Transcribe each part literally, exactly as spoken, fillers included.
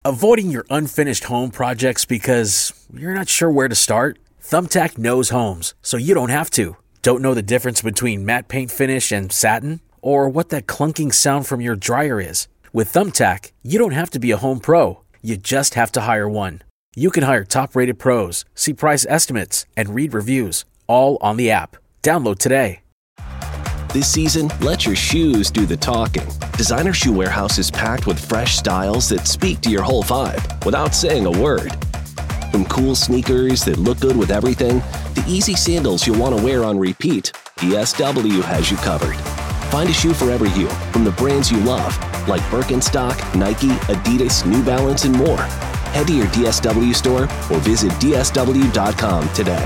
Avoiding your unfinished home projects because you're not sure where to start? Thumbtack knows homes, so you don't have to. Don't know the difference between matte paint finish and satin? Or what that clunking sound from your dryer is? With Thumbtack, you don't have to be a home pro. You just have to hire one. You can hire top-rated pros, see price estimates, and read reviews, all on the app. Download today. This season, let your shoes do the talking. Designer Shoe Warehouse is packed with fresh styles that speak to your whole vibe without saying a word. From cool sneakers that look good with everything, to easy sandals you'll want to wear on repeat, D S W has you covered. Find a shoe for every you from the brands you love, like Birkenstock, Nike, Adidas, New Balance, and more. Head to your D S W store or visit D S W dot com today.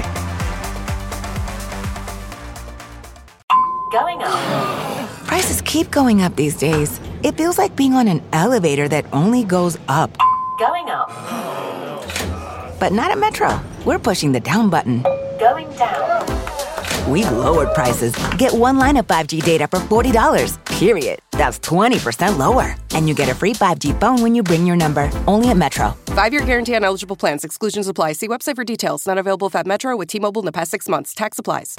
Going up. Prices keep going up these days. It feels like being on an elevator that only goes up. Going up. But not at Metro. We're pushing the down button. Going down. We've lowered prices. Get one line of five G data for forty dollars, period. That's twenty percent lower. And you get a free five G phone when you bring your number. Only at Metro. Five-year guarantee on eligible plans. Exclusions apply. See website for details. Not available at Metro with T-Mobile in the past six months. Tax applies.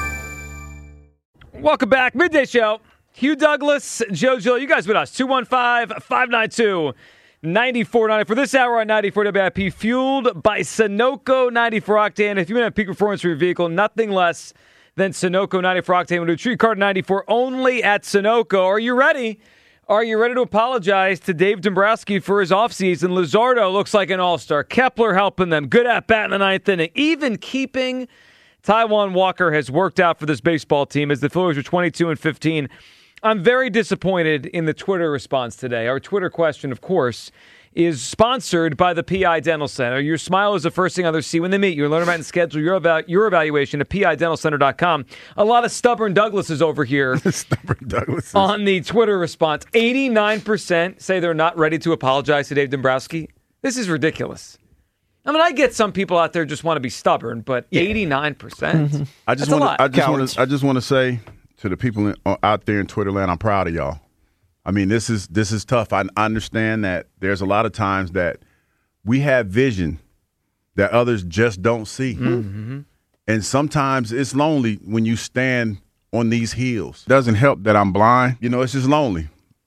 Welcome back. Midday Show. Hugh Douglas, Joe Gill. You guys with us. two one five, five nine two, nine four nine zero. For this hour on ninety-four W I P, fueled by Sunoco ninety-four Octane. If you want to have peak performance for your vehicle, nothing less than Sunoco ninety-four Octane. We'll do Tree Card ninety-four only at Sunoco. Are you ready? Are you ready to apologize to Dave Dombrowski for his offseason? Luzardo looks like an all-star. Kepler helping them. Good at bat in the ninth inning. Even keeping Taijuan Walker has worked out for this baseball team as the Phillies are twenty-two and fifteen. I'm very disappointed in the Twitter response today. Our Twitter question, of course, is sponsored by the P I Dental Center. Your smile is the first thing others see when they meet you. Learn about and schedule your, about your evaluation at P I dental center dot com. A lot of stubborn Douglases over here stubborn Douglases. On the Twitter response. eighty-nine percent say they're not ready to apologize to Dave Dombrowski. This is ridiculous. I mean, I get some people out there just want to be stubborn, but yeah. eighty-nine percent. Mm-hmm. I just want to. I just want to. I just want to say to the people in, uh, out there in Twitter land, I'm proud of y'all. I mean, this is this is tough. I, I understand that there's a lot of times that we have vision that others just don't see, mm-hmm. and sometimes it's lonely when you stand on these hills. It doesn't help that I'm blind. You know, it's just lonely,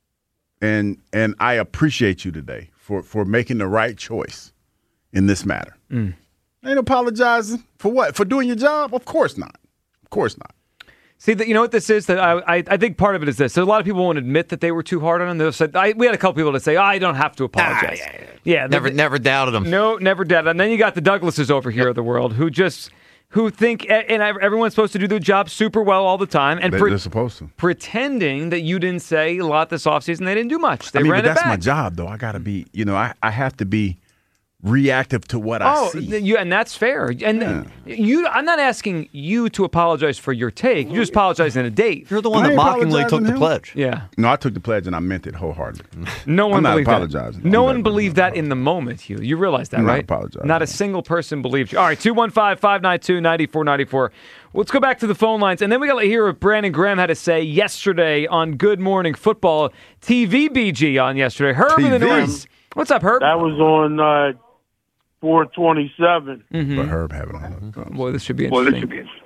and and I appreciate you today for for making the right choice in this matter. Mm. Ain't apologizing for what? For doing your job? Of course not. Of course not. See, that you know what this is? That I, I I think part of it is this. So a lot of people won't admit that they were too hard on him. They'll say, I, we had a couple people that say, oh, I don't have to apologize. Ah, yeah, yeah. yeah never they, never doubted him. No, never doubted. And then you got the Douglases over here yep. of the world who just who think, and everyone's supposed to do their job super well all the time. And they, pre- they're supposed to. Pretending that you didn't say a lot this offseason. They didn't do much. They I mean, ran but it that's back. my job, though. I got to be, you know, I, I have to be reactive to what I oh, see. You, and that's fair. And yeah. you, I'm not asking you to apologize for your take. You just apologize in a date. You're the one that mockingly took the pledge. Yeah. No, I took the pledge and I meant it wholeheartedly. No one I'm believed not apologizing. that. No I'm one believed that in the moment, Hugh. You realize that, I'm right? Not apologizing. Not a single person believed you. All right, two one five, five nine two, nine four nine four. Let's go back to the phone lines, and then we got to hear what Brandon Graham had to say yesterday on Good Morning Football. T V B G on yesterday. Herb T V? in the North. What's up, Herb? That was on uh, four twenty-seven. Mm-hmm. But Herb having on. Oh, boy, this should be interesting. Boy, this should be interesting.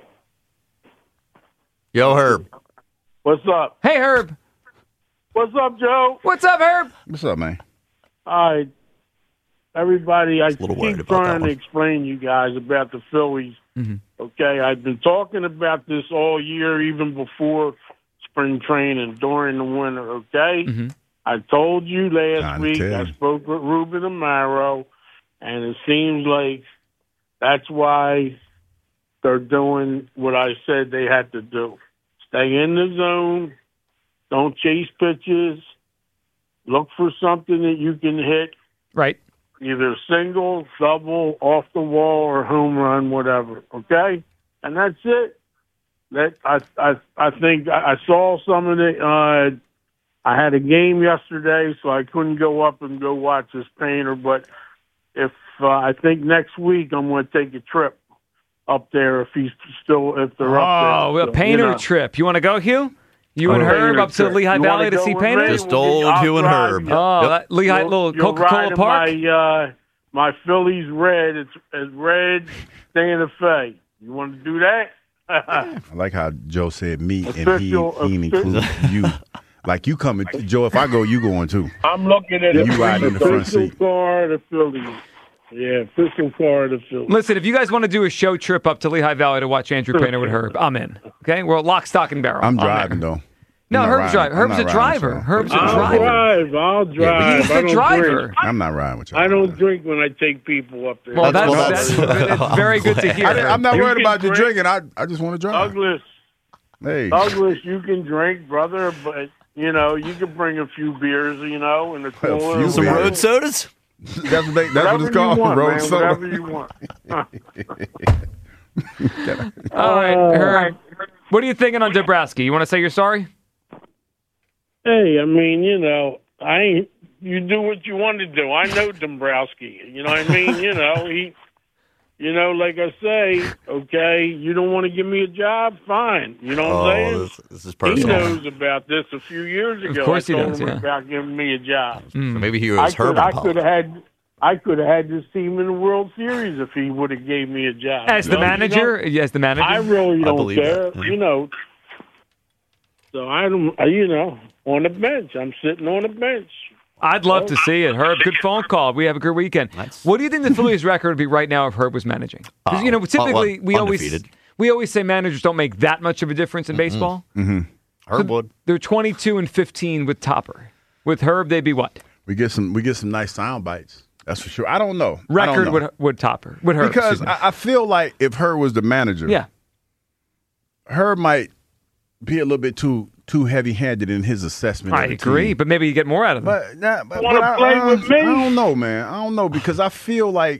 Yo, Herb. What's up? Hey, Herb. What's up, Joe? What's up, Herb? What's up, man? All right. Everybody, I keep trying to one. explain to you guys about the Phillies. Mm-hmm. Okay, I've been talking about this all year, even before spring training, during the winter, okay? Mm-hmm. I told you last Trying to week, tell I you. spoke with Ruben Amaro, and it seems like that's why they're doing what I said they had to do. Stay in the zone. Don't chase pitches. Look for something that you can hit. Right. Either single, double, off the wall, or home run, whatever. Okay? And that's it. That I I I think I saw some of it. Uh, I had a game yesterday, so I couldn't go up and go watch this painter. But if uh, I think next week I'm going to take a trip up there if he's still if they're oh, up there. Oh, a so, painter you know. trip. You want to go, Hugh? You and Herb up to Lehigh Valley to see painting? Just old Hugh and Herb. Oh, Yep. that Lehigh You're- little you're Coca-Cola riding Park? My, uh, my Phillies red. It's, it's red Santa Fe. You want to do that? I like how Joe said me and he, Official- he includes you. Like you coming, Joe, if I go, you going too. I'm looking at You it. riding in the front Official seat. car of the Phillies. Yeah, official car of the Phillies. Listen, if you guys want to do a show trip up to Lehigh Valley to watch Andrew Painter with Herb, I'm in. Okay? We're lock, stock, and barrel. I'm there. driving, though. No, I'm not Herb's riding. driving. Herb's I'm a not driver. riding, so- Herb's a I'll driver. drive. I'll drive. He's I the don't driver. drink. I'm not riding with you. I don't drink when I take people up there. Well, that's, That's- that's, well, it's very good to hear. I, I'm not You worried can about you drink. drinking. I, I just want to drive. Douglas, Hey. Douglas, you can drink, brother, but you know you can bring a few beers, you know, in the cooler. few Some beers. road sodas? That's what, they, that's what Whatever it's called. you want, Road man, soda. whatever you want. All right, Herb. What are you thinking on Dabrowski? You want to say you're sorry? Hey, I mean, you know, I ain't. You do what you want to do. I know Dombrowski. You know what I mean? You know he. You know, like I say, okay, you don't want to give me a job? Fine. You know what I'm saying? Oh, this, this is He personal. knows about this a few years ago. course he I told does, him yeah. about giving me a job. So maybe he I was could, Herb I and could Paul. have had, I could have had this team in the World Series if he would have gave me a job. As You the know, manager? you know, As the manager? I really I don't believe care. that, yeah. You know, so I don't. You know, on the bench, I'm sitting on the bench. I'd love to see it. Herb, good phone call. We have a good weekend. Nice. What do you think the Phillies' record would be right now if Herb was managing? Because, you know, Oh, typically well, we always undefeated. we always say managers don't make that much of a difference in baseball. Herb would. They're twenty-two and fifteen with Topper. With Herb, they'd be what? We get some. We get some nice sound bites. That's for sure. I don't know. I don't Record know. would would Topper. Would Herb. because excuse me. I, I feel like if Herb was the manager, yeah. Herb might be a little bit too too heavy handed in his assessment. I of the agree, team. but maybe you get more out of them. But, nah, but, Wanna but I, play I, with me? I don't know, man. I don't know because I feel like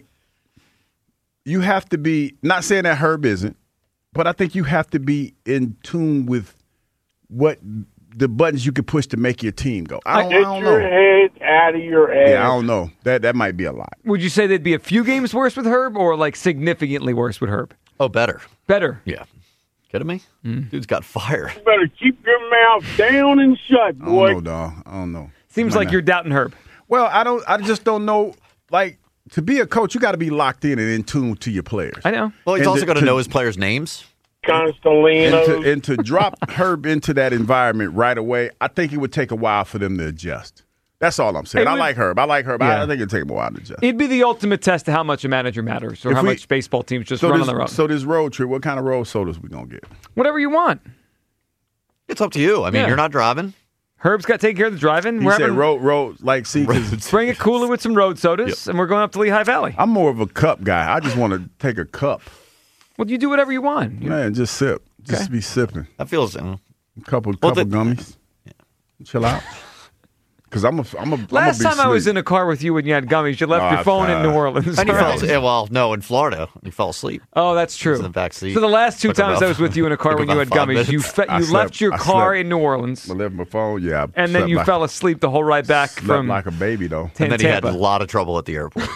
you have to be. Not saying that Herb isn't, but I think you have to be in tune with what the buttons you could push to make your team go. I don't, I Get don't your know. head out of your ass. Yeah, I don't know. That that might be a lot. Would you say they'd be a few games worse with Herb or like significantly worse with Herb? Oh, better. Better. Yeah. Kidding me? Mm. Dude's got fire. You better keep your mouth down and shut, I don't boy. know, dog. I don't know. Seems Might like not. you're doubting Herb. Well, I don't. I just don't know. Like to be a coach, you got to be locked in and in tune to your players. I know. Well, he's And also to- got to to- know his players' names. Constellino. And to, and to drop Herb into that environment right away, I think it would take a while for them to adjust. That's all I'm saying. It I would- like Herb. I like Herb. Yeah. I, I think it'd take him a while to adjust. It'd be the ultimate test of how much a manager matters or If how we- much baseball teams just so run this, on their own. So this road trip, what kind of road sodas we gonna get? Whatever you want. It's up to you. I mean, Yeah. you're not driving. Herb's got to take care of the driving. He We're said having, road, road, like see, 'cause bring a cooler with some road sodas, and we're going up to Lehigh Valley. I'm more of a cup guy. I just want to take a cup, Well, you do whatever you want. You- man. Just sip, just Okay. be sipping. That feels. Uh, A couple, Well, couple the- gummies. Chill out. Because I'm a, I'm a. Last I'm a time I was in a car with you when you had gummies, you left Oh, your phone in uh, New Orleans. and he Right? fell. asleep. Well, no, in Florida, he fell asleep. Oh, that's true. in the back seat. So the last two Took times about- I was with you in a car took when you had about five gummies, you minutes. fe- I you slept- left your I car slept. in New Orleans, I left my phone. Yeah, I and then slept you like, fell asleep the whole ride back slept from like a baby though. T- And then he had Tampa. a lot of trouble at the airport.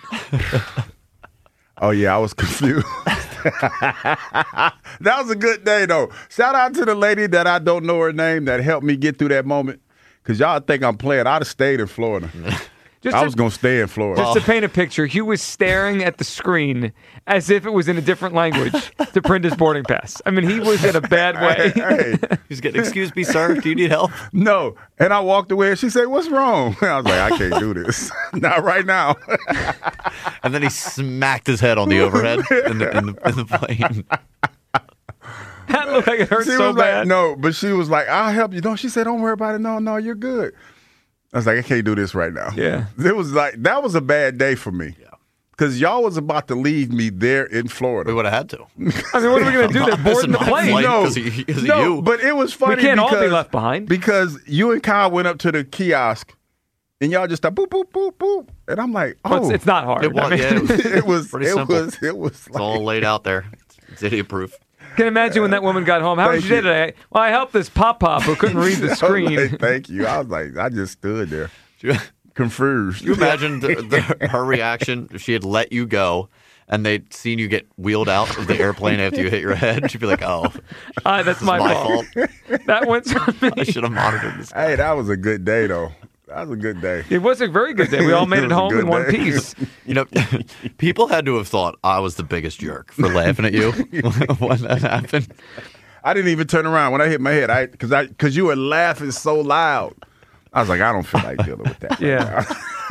Oh yeah, I was confused. That was a good day though. Shout out to the lady that I don't know her name that helped me get through that moment. Cause y'all think I'm playing. I'd have stayed in Florida. Just I to- was gonna stay in Florida. Just to paint a picture, Hugh was staring at the screen as if it was in a different language to print his boarding pass. I mean, he was in a bad way. Hey, He's getting, excuse me, sir, do you need help? no. And I walked away and she said, "What's wrong?" I was like, "I can't do this. Not right now." And then he smacked his head on the overhead in the, in the, in the plane. That looked like it hurt She so was bad. like, "No," but she was like, "I'll help you." No, she said, "Don't worry about it. No, no, you're good." I was like, "I can't do this right now." Yeah. It was like that was a bad day for me. Yeah. Because y'all was about to leave me there in Florida. We would have had to. I mean, what are we going to do? They're boarding the Missing my plane. flight. No, 'cause of- 'cause of no, you. but it was funny. We can't all be because, left behind. because you and Kyle went up to the kiosk, and y'all just thought boop boop boop boop, and I'm like, oh, Well, it's, it's not hard. It was, I mean, yeah, it was, it was, pretty it simple. was, it was. It's Like, all laid out there. It's idiot proof. can imagine when that woman got home. How was Thank your you. day today? Well, I helped this pop pop who couldn't read the I was screen. like, thank you. I was like, I just stood there, Do you, confused. you imagine the, the, her reaction if she had let you go and they'd seen you get wheeled out of the airplane after you hit your head, you'd be like, oh, uh, that's my, my fault. fault. That one's on me. I should have monitored this guy. Hey, that was a good day, though. That was a good day. It was a very good day. We all made It it, was a home good in one day. piece. You know, people had to have thought I was the biggest jerk for laughing at you when that happened. I didn't even turn around when I hit my head. I because I because you were laughing so loud. I was like, I don't feel like dealing with that. Right Yeah.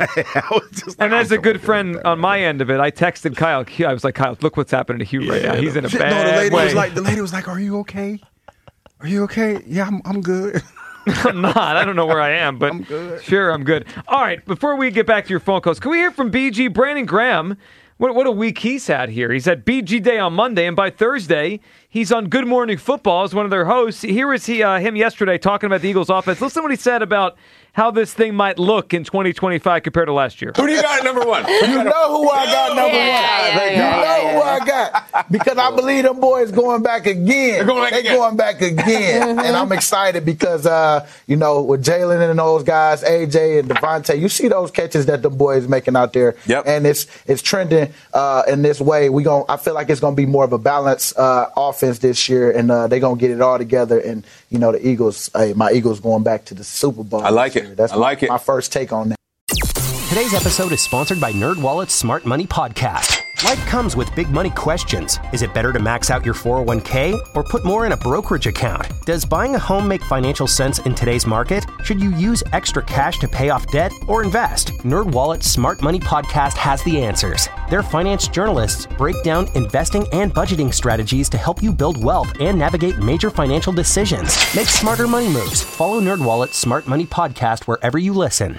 I was just like, And as I a don't good feel friend like that on my end of it, I texted Kyle. I was like, Kyle, look what's happening to Hugh right now. He's in a Shit, bad no, the lady way. was like, the lady was like, "Are you okay? Are you okay? Yeah, I'm I'm good." I'm not. I don't know where I am, but I'm good. Sure, I'm good. All right, before we get back to your phone calls, can we hear from B G? Brandon Graham? What, what a week he's had here. He's at B G Day on Monday, and by Thursday, he's on Good Morning Football as one of their hosts. Here was he, uh, him yesterday talking about the Eagles' offense. Listen to what he said about how this thing might look in twenty twenty-five compared to last year. Who do you got at number one? You know who I got number Yeah, one. yeah, you yeah, know yeah, who I got. Because I believe them boys going back again. They're going back they again. going back again. And I'm excited because, uh, you know, with Jalen and those guys, A J and Devontae, you see those catches that the boys making out there. Yep. And it's it's trending uh, in this way. We gon' I feel like it's going to be more of a balanced uh, offense this year, and uh, they're going to get it all together. And, you know, the Eagles, hey, my Eagles going back to the Super Bowl. I like this it. year. That's I like my, it. my first take on that. Today's episode is sponsored by NerdWallet's Smart Money Podcast. Life comes with big money questions. Is it better to max out your four oh one k or put more in a brokerage account? Does buying a home make financial sense in today's market? Should you use extra cash to pay off debt or invest? NerdWallet's Smart Money Podcast has the answers. Their finance journalists break down investing and budgeting strategies to help you build wealth and navigate major financial decisions. Make smarter money moves. Follow NerdWallet's Smart Money Podcast wherever you listen.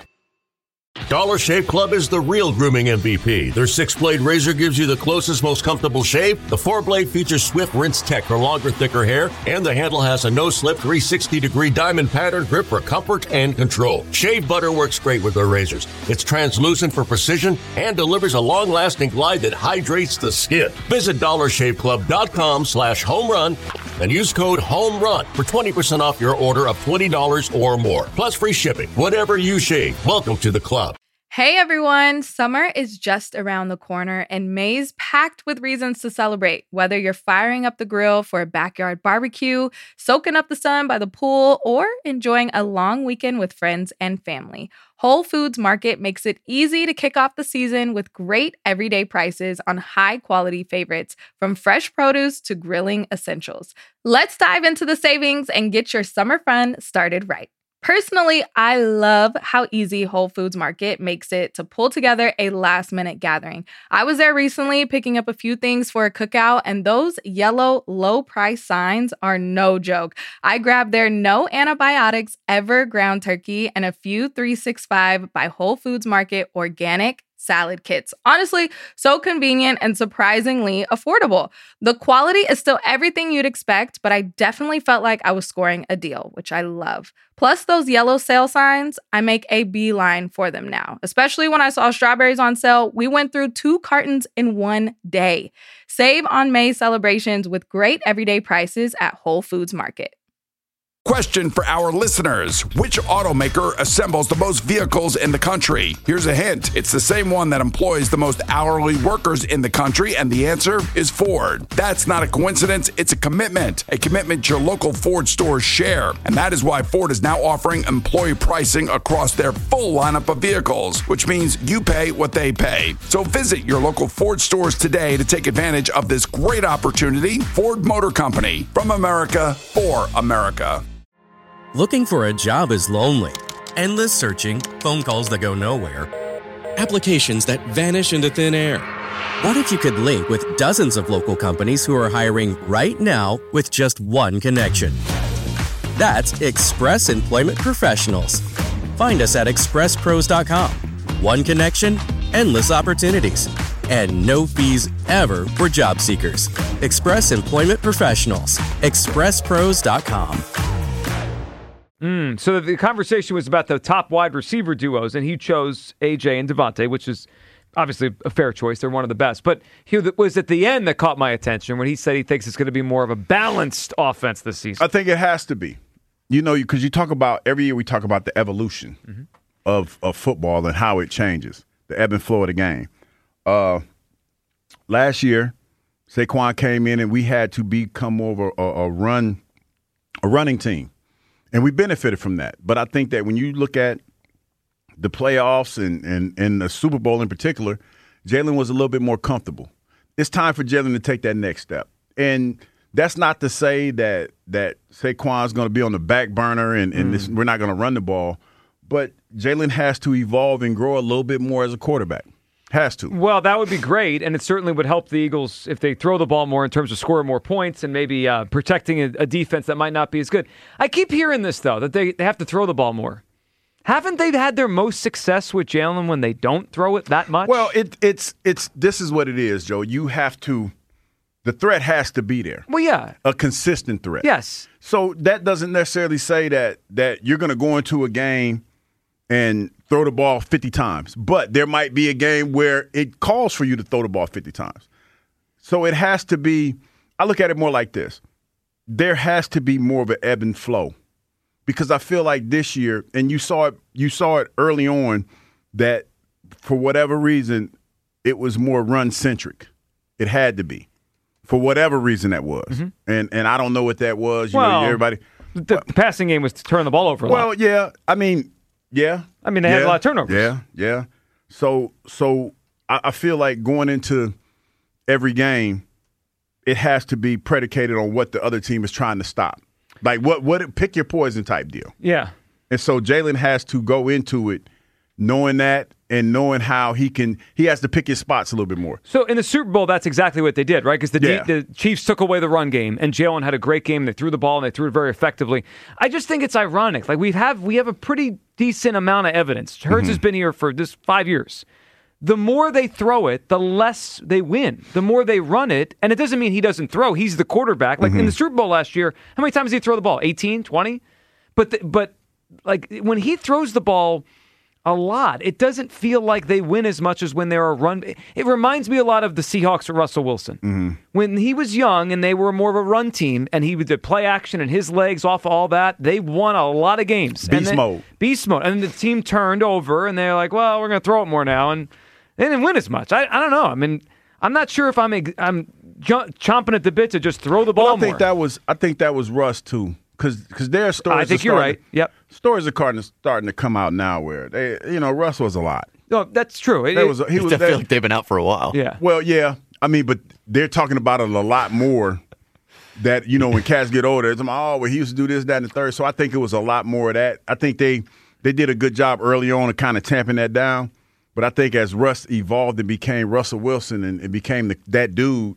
Dollar Shave Club is the real grooming M V P. Their six-blade razor gives you the closest, most comfortable shave. The four-blade features swift rinse tech for longer, thicker hair. And the handle has a no-slip three hundred sixty degree diamond pattern grip for comfort and control. Shave butter works great with their razors. It's translucent for precision and delivers a long-lasting glide that hydrates the skin. Visit dollar shave club dot com slash home run and use code HOMERUN for twenty percent off your order of twenty dollars or more. Plus free shipping. Whatever you shave, welcome to the club. Hey everyone, summer is just around the corner and May's packed with reasons to celebrate. Whether you're firing up the grill for a backyard barbecue, soaking up the sun by the pool, or enjoying a long weekend with friends and family, Whole Foods Market makes it easy to kick off the season with great everyday prices on high-quality favorites, from fresh produce to grilling essentials. Let's dive into the savings and get your summer fun started right. Personally, I love how easy Whole Foods Market makes it to pull together a last-minute gathering. I was there recently picking up a few things for a cookout, and those yellow low-price signs are no joke. I grabbed their no antibiotics ever ground turkey and a few three sixty-five by Whole Foods Market organic salad kits. Honestly, so convenient and surprisingly affordable. The quality is still everything you'd expect, but I definitely felt like I was scoring a deal, which I love. Plus those yellow sale signs, I make a beeline for them now. Especially when I saw strawberries on sale, we went through two cartons in one day. Save on May celebrations with great everyday prices at Whole Foods Market. Question for our listeners. Which automaker assembles the most vehicles in the country? Here's a hint. It's the same one that employs the most hourly workers in the country, and the answer is Ford. That's not a coincidence. It's a commitment. A commitment your local Ford stores share. And that is why Ford is now offering employee pricing across their full lineup of vehicles, which means you pay what they pay. So visit your local Ford stores today to take advantage of this great opportunity. Ford Motor Company. From America, for America. Looking for a job is lonely. Endless searching, phone calls that go nowhere, applications that vanish into thin air. What if you could link with dozens of local companies who are hiring right now with just one connection? That's Express Employment Professionals. Find us at express pros dot com. One connection, endless opportunities, and no fees ever for job seekers. Express Employment Professionals. express pros dot com. Mm, so the conversation was about the top wide receiver duos, and he chose A J and Devontae, which is obviously a fair choice. They're one of the best. But he was at the end that caught my attention when he said he thinks it's going to be more of a balanced offense this season. I think it has to be. You know, because you talk about, every year we talk about the evolution mm-hmm. of, of football and how it changes, the ebb and flow of the game. Uh, last year, Saquon came in and we had to become more of a, a, a run, a running team, and we benefited from that. But I think that when you look at the playoffs and and, and the Super Bowl in particular, Jalen was a little bit more comfortable. It's time for Jalen to take that next step, and that's not to say that that Saquon's going to be on the back burner and, and mm. this, we're not going to run the ball. But Jalen has to evolve and grow a little bit more as a quarterback. Has to. Well, that would be great, and it certainly would help the Eagles if they throw the ball more in terms of scoring more points and maybe uh, protecting a, a defense that might not be as good. I keep hearing this, though, that they, they have to throw the ball more. Haven't they had their most success with Jalen when they don't throw it that much? Well, it, it's it's this is what it is, Joe. You have to – the threat has to be there. Well, yeah. A consistent threat. Yes. So that doesn't necessarily say that that you're going to go into a game and throw the ball fifty times. But there might be a game where it calls for you to throw the ball fifty times. So it has to be – I look at it more like this. There has to be more of an ebb and flow. Because I feel like this year, and you saw it, you saw it early on, that for whatever reason, it was more run-centric. It had to be. For whatever reason that was. Mm-hmm. And and I don't know what that was. You well, know, everybody. The well, passing game was to turn the ball over a well, lot. Well, yeah. I mean, yeah. I mean, they yeah, had a lot of turnovers. Yeah, yeah. So so I, I feel like going into every game, it has to be predicated on what the other team is trying to stop. Like what what pick your poison type deal. Yeah. And so Jalen has to go into it knowing that and knowing how he can – he has to pick his spots a little bit more. So in the Super Bowl, that's exactly what they did, right? Because the, yeah. D- the Chiefs took away the run game, and Jalen had a great game. They threw the ball, and they threw it very effectively. I just think it's ironic. Like we have we have a pretty decent amount of evidence. Hurts mm-hmm. has been here for this five years. The more they throw it, the less they win. The more they run it, and it doesn't mean he doesn't throw. He's the quarterback. Like mm-hmm. in the Super Bowl last year, how many times did he throw the ball? eighteen, twenty? But the, but like when he throws the ball a lot, it doesn't feel like they win as much as when they're a run. It reminds me a lot of the Seahawks with Russell Wilson. Mm-hmm. When he was young and they were more of a run team and he would do play action and his legs off all that, they won a lot of games. Beast then, mode. Beast mode. And then the team turned over and they're like, well, we're going to throw it more now. And they didn't win as much. I, I don't know. I mean, I'm not sure if I'm I'm j- chomping at the bit to just throw the ball well, I think more. that was I think that was Russ too, because because there are stories. I think you're right. Yep, stories are starting to, starting to come out now where they, you know, Russ was a lot. No, that's true. It, there was, he was, I feel like they've been out for a while. Yeah. Well, yeah. I mean, but they're talking about it a lot more. That, you know, when cats get older, it's like, oh, well, he used to do this, that, and the third. So I think it was a lot more of that. I think they they did a good job early on of kind of tamping that down. But I think as Russ evolved and became Russell Wilson and, and became the, that dude,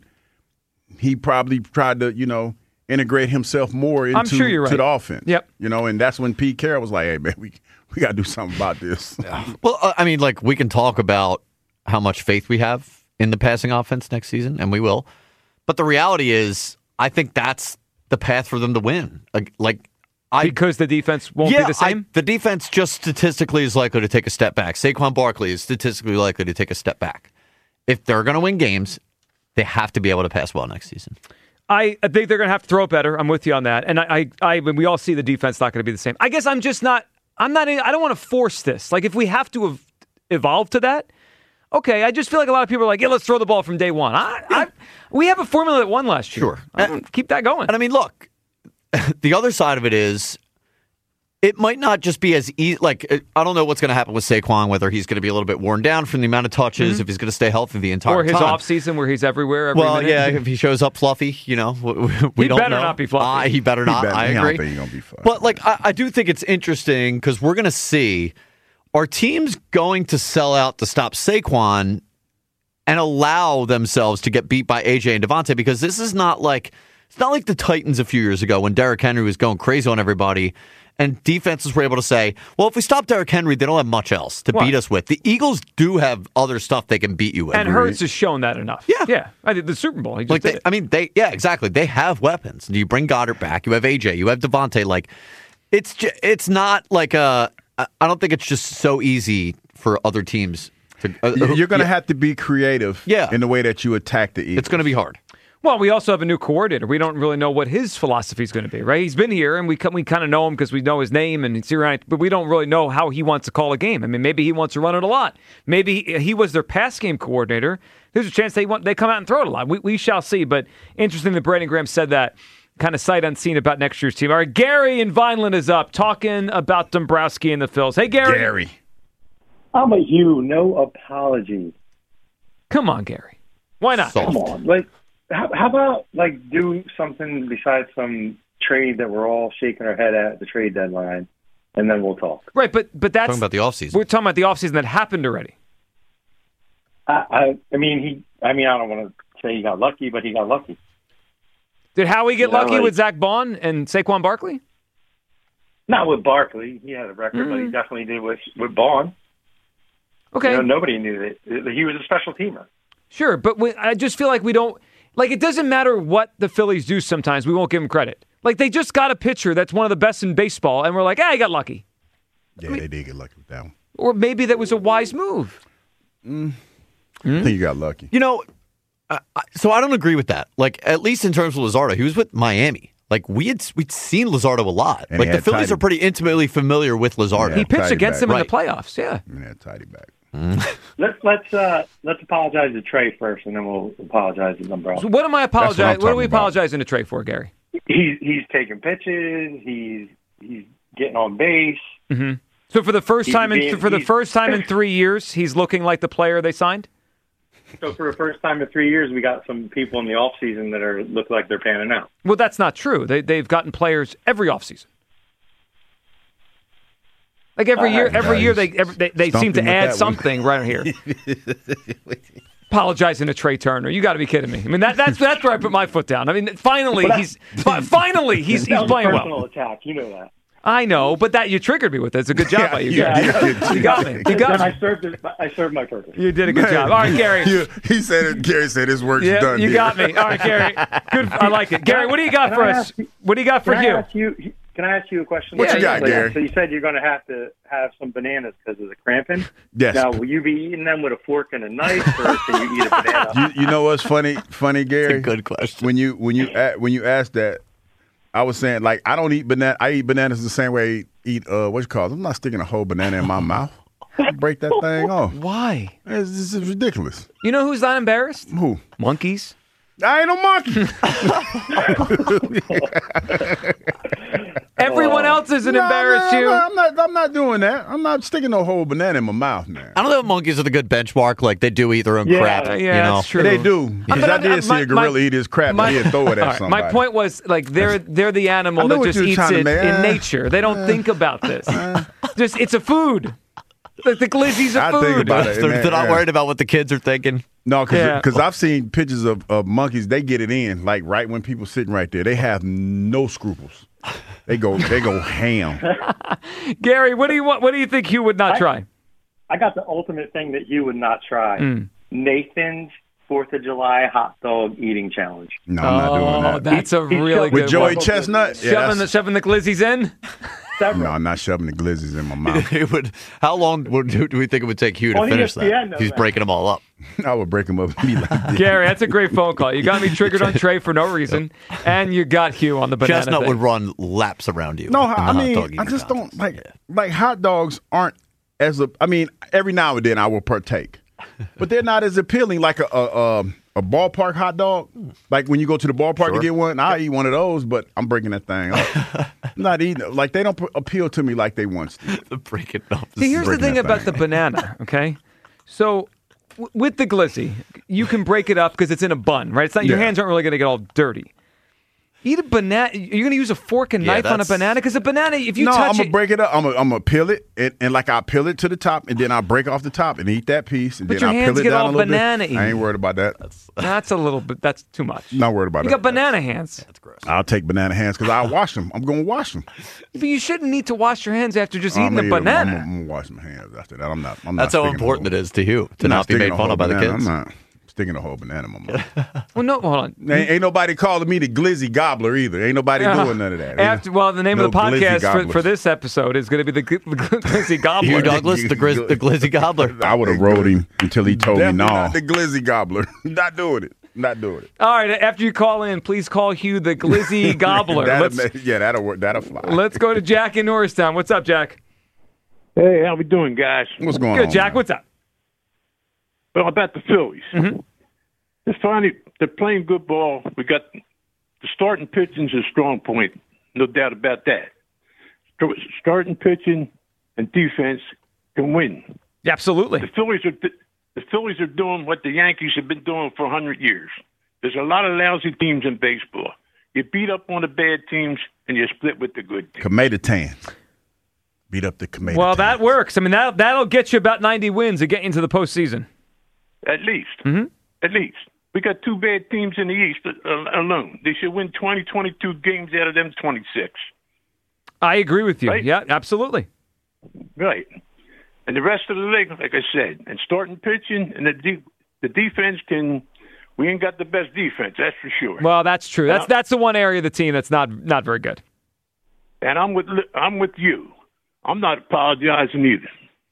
he probably tried to, you know, integrate himself more into I'm sure you're right. to the offense. Yep. You know, and that's when Pete Carroll was like, hey, man, we, we got to do something about this. Yeah. Well, uh, I mean, like, we can talk about how much faith we have in the passing offense next season, and we will. But the reality is, I think that's the path for them to win. Like, like I, because the defense won't yeah, be the same? I, the defense just statistically is likely to take a step back. Saquon Barkley is statistically likely to take a step back. If they're going to win games, they have to be able to pass well next season. I, I think they're going to have to throw it better. I'm with you on that. And I, I, I we all see the defense not going to be the same. I guess I'm just not, I'm not, I don't want to force this. Like, if we have to ev- evolve to that, okay, I just feel like a lot of people are like, yeah, let's throw the ball from day one. I, I, we have a formula that won last year. Sure. And, keep that going. And I mean, look, the other side of it is it might not just be as easy. Like, I don't know what's going to happen with Saquon, whether he's going to be a little bit worn down from the amount of touches, mm-hmm. if he's going to stay healthy the entire time. Or his time. off season where he's everywhere every well, minute. yeah, if he shows up fluffy, you know, we he don't better know. not be fluffy. Uh, he better not. He better, I agree. I don't think he's going to be fluffy. But, like, I, I do think it's interesting because we're going to see, are teams going to sell out to stop Saquon and allow themselves to get beat by A J and Devontae? Because this is not like it's not like the Titans a few years ago when Derrick Henry was going crazy on everybody, and defenses were able to say, well, if we stop Derrick Henry, they don't have much else to what? beat us with. The Eagles do have other stuff they can beat you with. And Hurts has shown that enough. Yeah. Yeah. I did the Super Bowl. He just like did they, it. I mean, they yeah, exactly. They have weapons. You bring Goddard back. You have A J. You have Devontae. Like, it's ju- it's not like a. I don't think it's just so easy for other teams. To, uh, You're going to yeah. have to be creative yeah. in the way that you attack the Eagles. It's going to be hard. Well, we also have a new coordinator. We don't really know what his philosophy is going to be, right? He's been here, and we we kind of know him because we know his name, and it's around, but we don't really know how he wants to call a game. I mean, maybe he wants to run it a lot. Maybe he, he was their pass game coordinator. There's a chance they want they come out and throw it a lot. We, we shall see, but interesting that Brandon Graham said that kind of sight unseen about next year's team. All right, Gary in Vineland is up talking about Dombrowski and the Phils. Hey, Gary. Gary. I'm a Hugh. No apology. Come on, Gary. Why not? Come on. Like, how, how about, like, do something besides some trade that we're all shaking our head at the trade deadline, and then we'll talk. Right, but but that's... Talking about the offseason. We're talking about the offseason that happened already. I, I, I mean, he. I mean, I don't want to say he got lucky, but he got lucky. Did Howie get You know, lucky like- with Zach Bond and Saquon Barkley? Not with Barkley. He had a record, Mm. but he definitely did with, with Bond. Okay. You know, nobody knew that, that he was a special teamer. Sure, but we, I just feel like we don't... Like, it doesn't matter what the Phillies do sometimes. We won't give them credit. Like, they just got a pitcher that's one of the best in baseball, and we're like, ah, he got lucky. Yeah, they did get lucky with that one. Or maybe that was a wise move. Mm. I think you got lucky. You know, I, I, so I don't agree with that. Like, at least in terms of Luzardo, he was with Miami. Like, we had we'd seen Luzardo a lot. And like, he the had Phillies tidy- are pretty intimately familiar with Luzardo. He pitched against them in the Right. playoffs, yeah. And that tidy back. Let's let's uh, let's apologize to Trey first, and then we'll apologize to Dombrowski. So what am I That's what I'm apologizing? What, are we talking about. apologizing to Trey for, Gary? He's he's taking pitches. He's he's getting on base. Mm-hmm. So for the first He's time in being- for the he's- first time in three years, he's looking like the player they signed. So for the first time in three years, we got some people in the off season that are look like they're panning out. Well, that's not true. They they've gotten players every offseason. Like every Uh, year, every guys, year they every, they, they seem to stumping with add that one. something right here. Apologizing to Trey Turner. You got to be kidding me. I mean that that's that's where I put my foot down. I mean finally Well, that- he's fi- finally he's That he's was a playing personal well. attack, you know that. I know, but that you triggered me with it. It's a good job by you, Yeah, Gary. yeah. You got me. You Then got I me. served it, I served my purpose. You did a good job. All right, Gary. You- he said it. Gary said his work's Yeah, done. you here. got me. All right, Gary. Good. I like it. Gary, what do you got Can for I us? ask you- What do you got for Can I Hugh? ask you? Can I ask you a question? What you got, Like, Gary? So you said you're going to have to have some bananas because of the cramping. Yes. Now, will you be eating them with a fork and a knife, or can you eat a banana? You, you know what's funny? Funny, Gary. good question. When you when you a- when you asked that, I was saying like I don't eat banana. I eat bananas the same way I eat uh what you call it? I'm not sticking a whole banana in my mouth. I break that thing off. Why? This, this is ridiculous. You know who's not embarrassed? Who? Monkeys. I ain't no monkey. Everyone else isn't No, embarrassed, no, you. no, I'm not. I'm not doing that. I'm not sticking no whole banana in my mouth, man. I don't know if monkeys are the good benchmark. Like, they do eat their own Yeah, crap. yeah, you know? that's true. They do. Because But I I'm- did I'm- see my- a gorilla my- eat his crap my- and he'd throw it All at right, somebody. my point was like they're they're the I animal knew that what just you were eats trying to it make. in Uh, nature. They don't uh, think about this. Just it's a food. Like the glizzy's a I food. think about it. They're, man, they're not yeah. worried about what the kids are thinking. No, because Yeah. I've seen pictures of, of monkeys. They get it in like right when people sitting right there. They have no scruples. They go they go ham. Gary, what do you want? What do you think Hugh would not I- try? I got the ultimate thing that you would not try. Mm. Nathan's Fourth of July hot dog eating challenge. No, I'm not doing Oh, that. that's a He- he really shoved- good With Joey one. Chestnut? Yeah, Shoving the that's- shoving the glizzies in. Several. no, I'm not shoving the glizzies in my mouth. It would. How long would, do we think it would take Hugh to On finish E S P N, that? no He's doubt. breaking them all up. I would break them up immediately. Gary, that's a great phone call. You got me triggered on Trey for no reason, and you got Hugh on the banana Chestnut thing. would run laps around you. No, in the I hot mean, dog I eating just contest. don't like like hot dogs aren't as a. I mean, every now and then I will partake, but they're not as appealing like a a, a, a ballpark hot dog. Like when you go to the ballpark Sure. to get one, I eat one of those, but I'm breaking that thing up. I'm not eating it. Like they don't p- appeal to me like they once did. The break it up. See, here's the breaking thing that about thing. the banana, okay? So w- with the glizzy, you can break it up because it's in a bun, right? It's not your Yeah. hands aren't really going to get all dirty. Eat a banana. You're going to use a fork and Yeah, knife on a that's- banana because a banana, if you no, touch I'm gonna it, break it up. I'm gonna I'm gonna peel it, and, and like I peel it to the top, and then I break off the top and eat that piece, and But then your I hands peel it get down all a little banana-y. bit. I ain't worried about that. that's a little bit. That's too much. Not worried about You that. got banana hands, That's gross. I'll take banana hands because I'll wash them. I'm gonna wash them. but you shouldn't need to wash your hands after just eating I'm a gonna eat 'em. banana. I'm, gonna- I'm gonna wash my hands after that. I'm not. I'm That's not how important it is to Hugh to not be made fun of by the kids. I'm not sticking a whole banana in my mouth. Well, no, hold on. ain't, ain't nobody calling me the glizzy gobbler either. Ain't nobody Uh, doing none of that. After, well, the name No of the glizzy podcast for, gobblers. for this episode is going to be the, gl- the Glizzy Gobbler. Hugh Douglas, the, grizz, the glizzy gobbler. I would have rode him until he told me Definitely no. Not the glizzy gobbler. Not doing it. Not doing it. All right, after you call in, please call Hugh the Glizzy Gobbler. That'll Let's, ma- yeah, that'll work. That'll fly. let's go to Jack in Norristown. What's up, Jack? Hey, how we doing, guys? What's going Good, on? Jack. What's up? Well, about the Phillies. Mm-hmm. They're finally they're playing good ball. We got the starting pitching's a strong point, no doubt about that. St- Starting pitching and defense can win. Yeah, absolutely. The Phillies are the Phillies are doing what the Yankees have been doing for a hundred years. There's a lot of lousy teams in baseball. You beat up on the bad teams and you split with the good teams. Kameda Tan. Beat up the Kameda Well, Tan. that works. I mean, that, that'll get you about ninety wins to get into the postseason. At least. Mm-hmm. At least. We got two bad teams in the East uh, alone. They should win twenty, twenty-two games out of them twenty-six. I agree with you. Right? Yeah, absolutely. Right. And the rest of the league, like I said, and starting pitching and the de- the defense can. We ain't got the best defense, that's for sure. Well, that's true. That's Uh, that's the one area of the team that's not not very good. And I'm with I'm with you. I'm not apologizing either.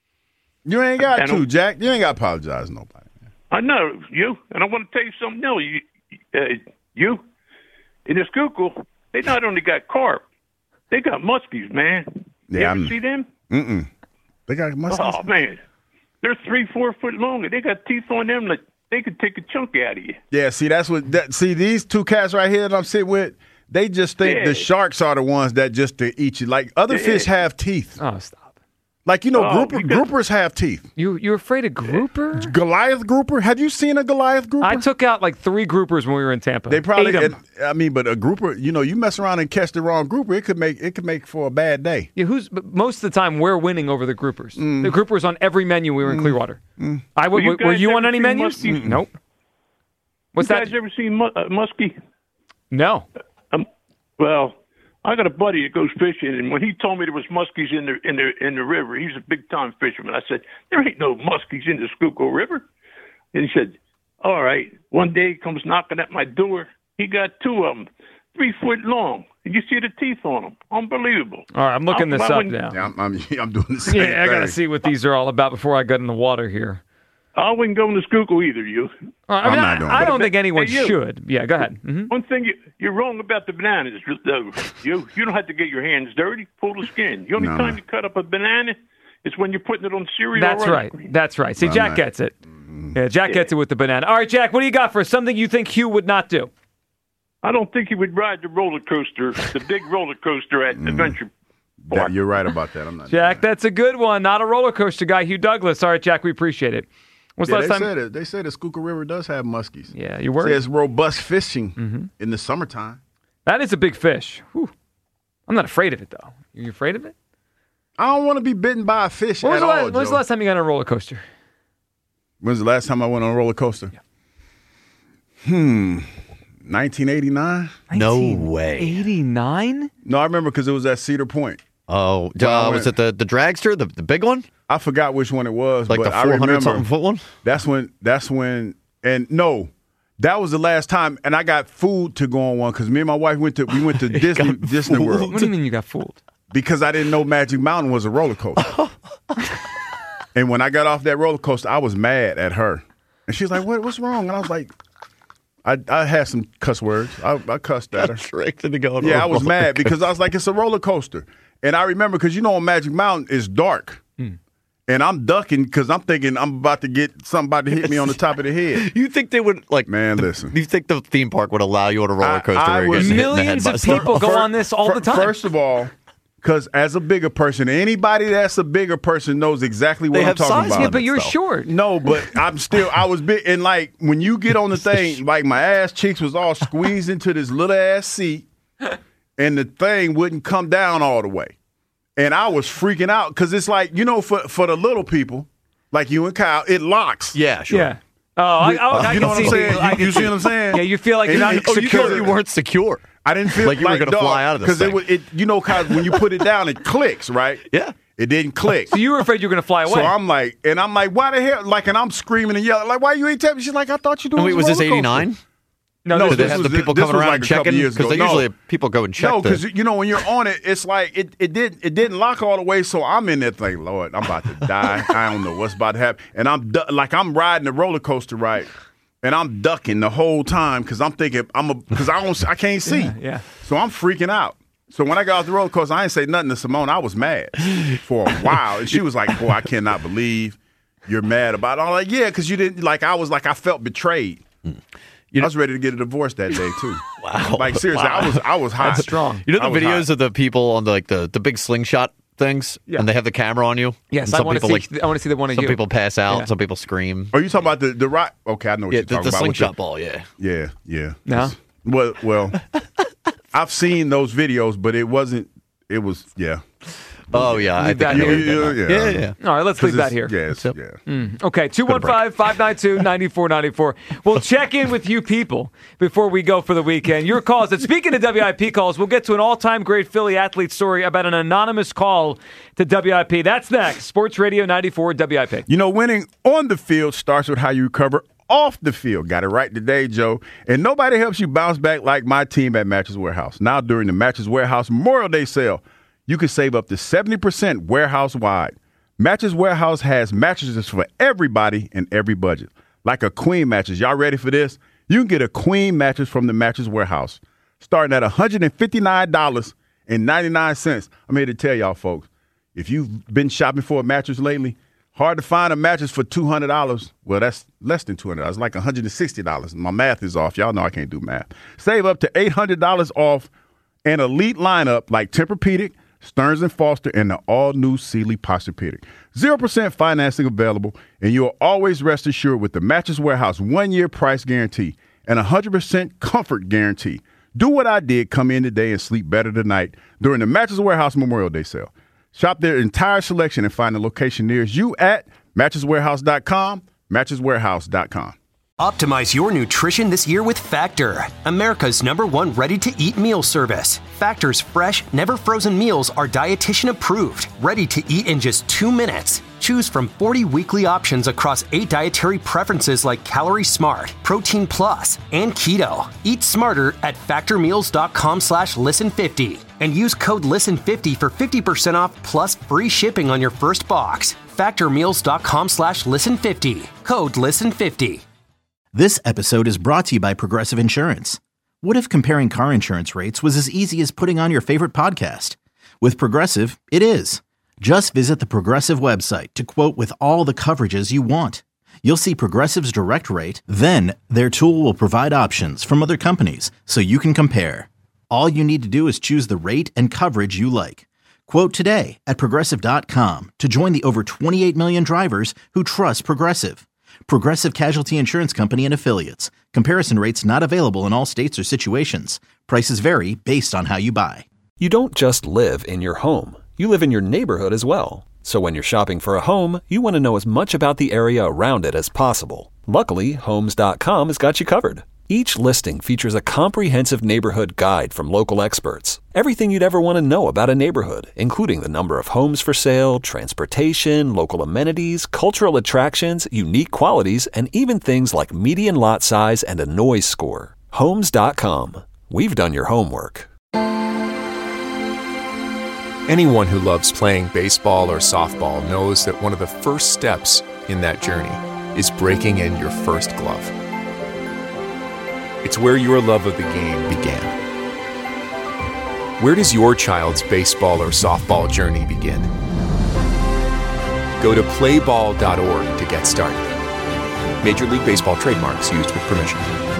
You ain't got And to, I'm- Jack. You ain't got to apologize to nobody. I know you, and I want to tell you something else. You, uh, you in the Schuylkill, they not only got carp, they got muskies, man. You Yeah, ever I'm- see them? Mm-mm. They got muskies. Oh man, they're three, four foot long, and they got teeth on them like they could take a chunk out of you. Yeah, see, that's what. That, see, these two cats right here that I'm sitting with, they just think Yeah. the sharks are the ones that just to eat you. Like other Yeah. fish have teeth. Oh, stop. Like you know, Oh, grouper, you got- groupers have teeth. You you're afraid of grouper? Goliath grouper. Have you seen a Goliath grouper? I took out like three groupers when we were in Tampa. They probably. Ate 'em. and- I mean, but a grouper. You know, you mess around and catch the wrong grouper, it could make it could make for a bad day. Yeah, who's but most of the time we're winning over the groupers. Mm. The groupers on every menu. We were in Clearwater. I Well, you were, were guys you ever on any seen menus? muskies? Nope. What's you that? guys ever seen mu- uh, muskie? No. Um, well, I got a buddy that goes fishing, and when he told me there was muskies in the in the in the river, he's a big time fisherman. I said, "There ain't no muskies in the Schuylkill River." And he said, "All right." One day he comes knocking at my door. He got two of them, three foot long, and you see the teeth on them. Unbelievable. All right, I'm looking I- this I up wouldn't- now. Yeah, I'm, I'm, I'm doing the same Yeah, I gotta thing. see what these are all about before I get in the water here. I wouldn't go in the Schuylkill either, you. All right, I, mean, I'm not I- doing I that. don't think anyone Hey, you. should. Yeah, go ahead. Mhm. One thing you, you're wrong about the bananas, though. You you don't have to get your hands dirty. Pull the skin. The only No, time no. you cut up a banana is when you're putting it on cereal. That's or ice right. cream. That's right. See, I'm Jack not- gets it. Yeah, Jack gets it with the banana. All right, Jack, what do you got for us? Something you think Hugh would not do? I don't think he would ride the roller coaster, the big roller coaster at Adventure That- Park. you're right about that. I'm not. Jack, that's a good one. Not a roller coaster guy, Hugh Douglas. All right, Jack, we appreciate it. When's Yeah, the they last time? said it. They say the Schuylkill River does have muskies. Yeah, you worried? Says robust fishing Mm-hmm. in the summertime. That is a big fish. Whew. I'm not afraid of it, though. Are you afraid of it? I don't want to be bitten by a fish When was, at the last, all. when was the Joe. last time you got on a roller coaster? When's the last time I went on a roller coaster? Hmm, nineteen eighty-nine. No way. eighty-nine? No, I remember because it was at Cedar Point. Oh, When I uh, was went- it the, the dragster, the, the big one? I forgot which one it was, Like but the I four remember hundred something foot one? That's when. That's when. And no, that was the last time. And I got fooled to go on one because me and my wife went to we went to Disney Disney World What do you mean you got fooled? because I didn't know Magic Mountain was a roller coaster. And when I got off that roller coaster, I was mad at her, and she was like, "What? What's wrong?" And I was like, "I I had some cuss words. I, I cussed at her." Tricked into going Yeah, on a I was roller mad coaster. because I was like, it's a roller coaster. And I remember because you know on Magic Mountain it's dark. And I'm ducking because I'm thinking I'm about to get somebody to hit me on the top of the head. You think they would, like, Man, the- listen. You think the theme park would allow you on a roller coaster I where you're was- getting hit in the head Millions by of something? people go on this all Fir- the time. First of all, because as a bigger person, anybody that's a bigger person knows exactly what They I'm have talking size about. Yeah, but you're though. short. No, but I'm still, I was big. And like when you get on the thing, like my ass cheeks was all squeezed into this little ass seat and the thing wouldn't come down all the way. And I was freaking out because it's like, you know, for, for the little people, like you and Kyle, it locks. Yeah, sure. Yeah. Oh, I, oh, I you can know what see I'm saying? people- I You, can you see what I'm saying? Yeah, you feel like you're And not you- Oh, you secure. thought you weren't secure. I didn't feel Like you were gonna dog, fly out of this because it thing. was, it, you know, Kyle, when you put it down, it clicks, right? Yeah. It didn't click. So you were afraid you were going to fly away. So I'm like, and I'm like, why the hell? Like, and I'm screaming and yelling, like, why you ain't telling me? She's like, I thought you doing. And wait, was this eighty-nine? no, No, this Did they this have was- the people this coming was around like and a couple checking? years Because ago. they No. usually people go and check No, the- because you know when you're on it, it's like it, it didn't it didn't lock all the way. So I'm in there thinking, Lord, I'm about to die. I don't know what's about to happen, and I'm du- like I'm riding the roller coaster right, and I'm ducking the whole time because I'm thinking I'm a because I don't I can't see. Yeah, yeah. So I'm freaking out. So when I got off the roller coaster, I didn't say nothing to Simone. I was mad for a while, and she was like, "Boy, I cannot believe you're mad about it." I'm like, "Yeah, because you didn't like." I was like, I felt betrayed. You know, I was ready to get a divorce that day too. Wow. Like seriously, Wow. I was I was hot. That's strong. You know the I was videos hot. of the people on the, like the, the big slingshot things, Yeah. and they have the camera on you. Yes, and I some want to people, see. like, I want to see the one of some you. people pass out, Yeah. some people scream. Are you talking about the the rock? Okay, I know what Yeah, you're the, talking the about. with slingshot ball. Yeah, Yeah, yeah. No? It's- Well, well, I've seen those videos, but it wasn't. It was yeah. Oh yeah, I Leave think that I know here. what you're talking about. Yeah, yeah, yeah. All right, let's 'Cause leave that it's- here. Yeah, it's, yeah. Mm, okay, two one five, five nine two, nine four nine four. We'll check in with you people before we go for the weekend. Your calls. And speaking of W I P calls, we'll get to an all-time great Philly athlete story about an anonymous call to W I P. That's next. Sports Radio ninety-four W I P. You know, winning on the field starts with how you recover off the field. Got it right today, Joe. And nobody helps you bounce back like my team at Mattress Warehouse. Now, during the Mattress Warehouse Memorial Day sale, you can save up to seventy percent warehouse-wide. Mattress Warehouse has mattresses for everybody and every budget. Like a queen mattress. Y'all ready for this? You can get a queen mattress from the Mattress Warehouse, starting at one hundred fifty-nine dollars and ninety-nine cents. I'm here to tell y'all, folks, if you've been shopping for a mattress lately, hard to find a mattress for two hundred dollars. Well, that's less than two hundred dollars. It's like one hundred sixty dollars. My math is off. Y'all know I can't do math. Save up to eight hundred dollars off an elite lineup like Tempur-Pedic, Stearns and Foster, and the all-new Sealy Posturepedic. zero percent financing available, and you'll always rest assured with the Mattress Warehouse one-year price guarantee and one hundred percent comfort guarantee. Do what I did, come in today and sleep better tonight during the Mattress Warehouse Memorial Day sale. Shop their entire selection and find a location nearest you at mattress warehouse dot com, mattress warehouse dot com. Optimize your nutrition this year with Factor, America's number one ready-to-eat meal service. Factor's fresh, never-frozen meals are dietitian approved, ready to eat in just two minutes. Choose from forty weekly options across eight dietary preferences like Calorie Smart, Protein Plus, and Keto. Eat smarter at factormeals.com slash listen50 and use code listen fifty for fifty percent off plus free shipping on your first box. Factormeals.com slash listen50. Code listen fifty. This episode is brought to you by Progressive Insurance. What if comparing car insurance rates was as easy as putting on your favorite podcast? With Progressive, it is. Just visit the Progressive website to quote with all the coverages you want. You'll see Progressive's direct rate, then their tool will provide options from other companies so you can compare. All you need to do is choose the rate and coverage you like. Quote today at progressive dot com to join the over twenty-eight million drivers who trust Progressive. Progressive Casualty Insurance Company and Affiliates. Comparison rates not available in all states or situations. Prices vary based on how you buy. You don't just live in your home. You live in your neighborhood as well. So when you're shopping for a home, you want to know as much about the area around it as possible. Luckily, Homes dot com has got you covered. Each listing features a comprehensive neighborhood guide from local experts. Everything you'd ever want to know about a neighborhood, including the number of homes for sale, transportation, local amenities, cultural attractions, unique qualities, and even things like median lot size and a noise score. Homes dot com. We've done your homework. Anyone who loves playing baseball or softball knows that one of the first steps in that journey is breaking in your first glove. It's where your love of the game began. Where does your child's baseball or softball journey begin? Go to play ball dot org to get started. Major League Baseball trademarks used with permission.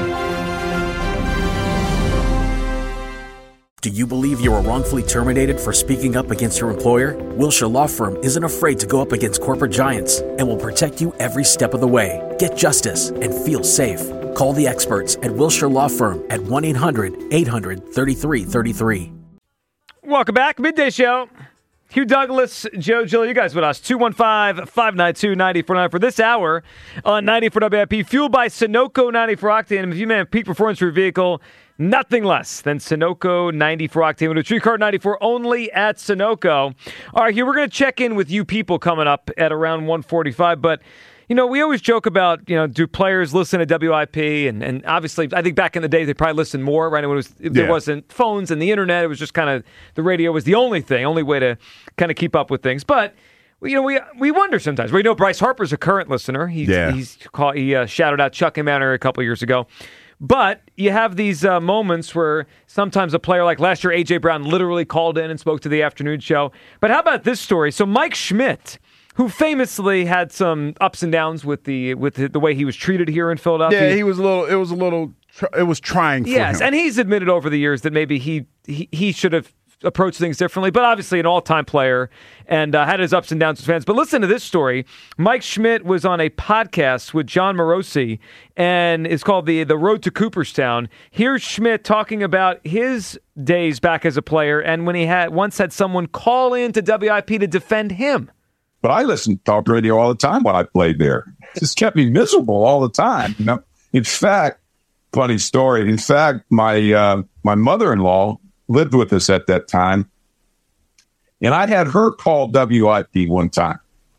Do you believe you were wrongfully terminated for speaking up against your employer? Wilshire Law Firm isn't afraid to go up against corporate giants and will protect you every step of the way. Get justice and feel safe. Call the experts at Wilshire Law Firm at one eight hundred eight hundred thirty-three thirty-three. Welcome back. Midday Show. Hugh Douglas, Joe Gill, you guys with us. two one five, five nine two, nine four nine for this hour on ninety-four W I P. Fueled by Sunoco ninety-four Octane. If you man peak performance for your vehicle, nothing less than Sunoco ninety-four Octane. With a Tree Card ninety-four only at Sunoco. All right, Hugh, we're going to check in with you people coming up at around one forty-five, but you know, we always joke about, you know, do players listen to W I P? And, and obviously, I think back in the day, they probably listened more, right? When it was, if there Yeah. wasn't phones and the internet, it was just kind of, the radio was the only thing, only way to kind of keep up with things. But you know, we we wonder sometimes. We know Bryce Harper's a current listener. He's, Yeah. he's called, he uh, shouted out Chuck Manor a couple years ago. But you have these uh, moments where sometimes a player, like last year, A J. Brown literally called in and spoke to the afternoon show. But how about this story? So Mike Schmidt, who famously had some ups and downs with the with the, the way he was treated here in Philadelphia. Yeah, he was a little. It was a little. It was trying for yes, him. and he's admitted over the years that maybe he he, he should have approached things differently, but obviously an all-time player and uh, had his ups and downs with fans. But listen to this story. Mike Schmidt was on a podcast with John Morosi, and it's called the the Road to Cooperstown. Here's Schmidt talking about his days back as a player and when he had once had someone call in to W I P to defend him. But I listened to talk radio all the time when I played there. It just kept me miserable all the time. You know, in fact, funny story. In fact, my uh, my mother-in-law lived with us at that time, and I had her call W I P one time.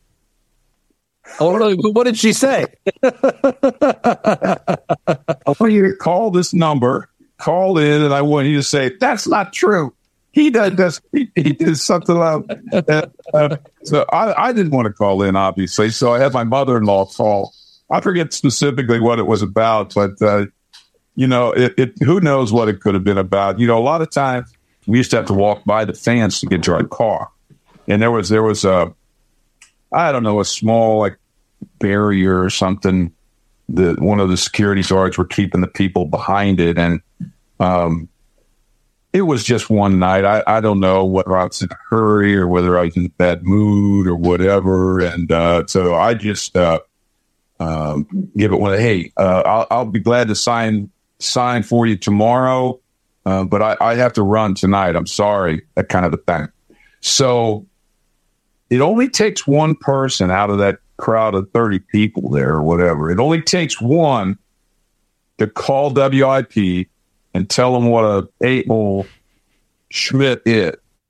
Oh, what did she say? I want you to call this number, call in, and I want you to say, that's not true. He does this. He, he did something like uh, uh, so I, I didn't want to call in, obviously. So I had my mother-in-law call. I forget specifically what it was about, but uh, you know, it, it. Who knows what it could have been about? You know, a lot of times we used to have to walk by the fans to get to our car, and there was there was a, I don't know, a small like barrier or something. The one of the security guards were keeping the people behind it, and um. It was just one night. I, I don't know whether I was in a hurry or whether I was in a bad mood or whatever. And uh, so I just uh, um, give it one. Hey, uh, I'll, I'll be glad to sign sign for you tomorrow, uh, but I, I have to run tonight. I'm sorry, that kind of a thing. So it only takes one person out of that crowd of thirty people there or whatever. It only takes one to call W I P and tell them what a eight-hole Schmidt is.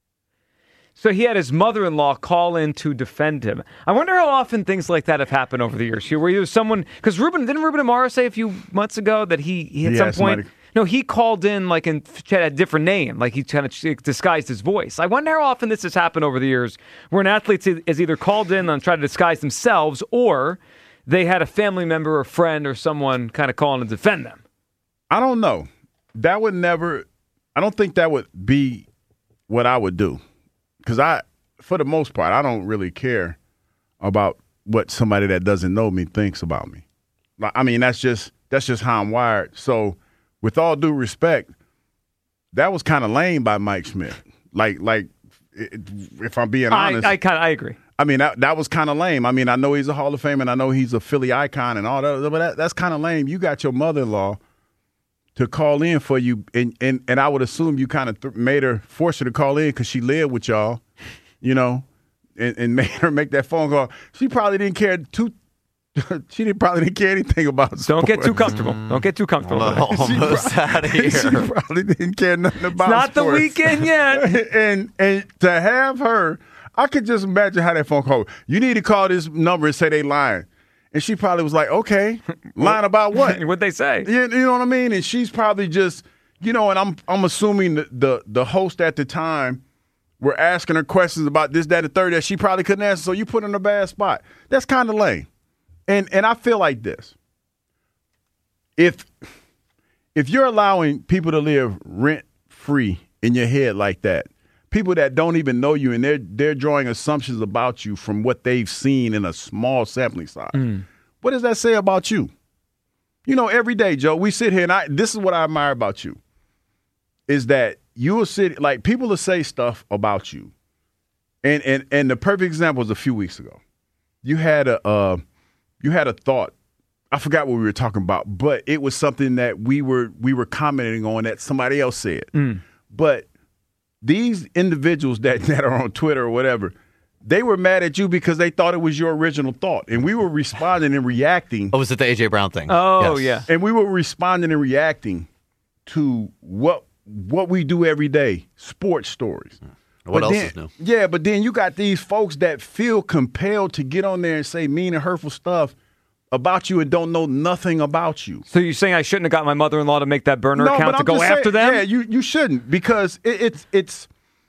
So he had his mother-in-law call in to defend him. I wonder how often things like that have happened over the years. Where there was someone, because Ruben didn't Ruben Amaro say a few months ago that he, he at Yeah, some point, somebody- no, he called in like and had a different name, like he kind of disguised his voice. I wonder how often this has happened over the years, where an athlete is either called in and tried to disguise themselves, or they had a family member or friend or someone kind of calling to defend them. I don't know. That would never, I don't think that would be what I would do. Because I, for the most part, I don't really care about what somebody that doesn't know me thinks about me. Like, I mean, that's just, that's just how I'm wired. So with all due respect, that was kind of lame by Mike Schmidt. Like, like it, if I'm being honest. I, I kind of, I agree. I mean, that that was kind of lame. I mean, I know he's a Hall of Fame and I know he's a Philly icon and all that, but that, that's kind of lame. You got your mother-in-law to call in for you, and, and, and I would assume you kind of th- made her, force her to call in because she lived with y'all, you know, and, and made her make that phone call. She probably didn't care too. She didn't probably didn't care anything about sports. Don't get too comfortable. Don't get too comfortable. Almost out of here. She probably didn't care nothing about It's not the sports. weekend yet. and and to have her, I could just imagine how that phone call. You need to call this number and say they lying. And she probably was like, okay, lying about what? What'd they say? You, you know what I mean? And she's probably just, you know, and I'm I'm assuming the, the, the host at the time were asking her questions about this, that, and the third that she probably couldn't answer, so you put her in a bad spot. That's kind of lame. And and I feel like this. If if you're allowing people to live rent-free in your head like that, people that don't even know you, and they're they're drawing assumptions about you from what they've seen in a small sampling size. Mm. What does that say about you? You know, every day, Joe, we sit here, and I this is what I admire about you, is that you will sit, like, people will say stuff about you. And and and the perfect example was a few weeks ago. You had a uh, you had a thought. I forgot what we were talking about, but it was something that we were we were commenting on that somebody else said. Mm. But these individuals that, that are on Twitter or whatever, they were mad at you because they thought it was your original thought. And we were responding and reacting. Oh, was it the A J Brown thing? Oh, Yes. yeah. And we were responding and reacting to what what we do every day, sports stories. What But else then- is new? Yeah, but then you got these folks that feel compelled to get on there and say mean and hurtful stuff about you and don't know nothing about you. So you're saying I shouldn't have got my mother-in-law to make that burner No, account but to I'm go just after saying, them? Yeah, you, you shouldn't, because it, it's it's.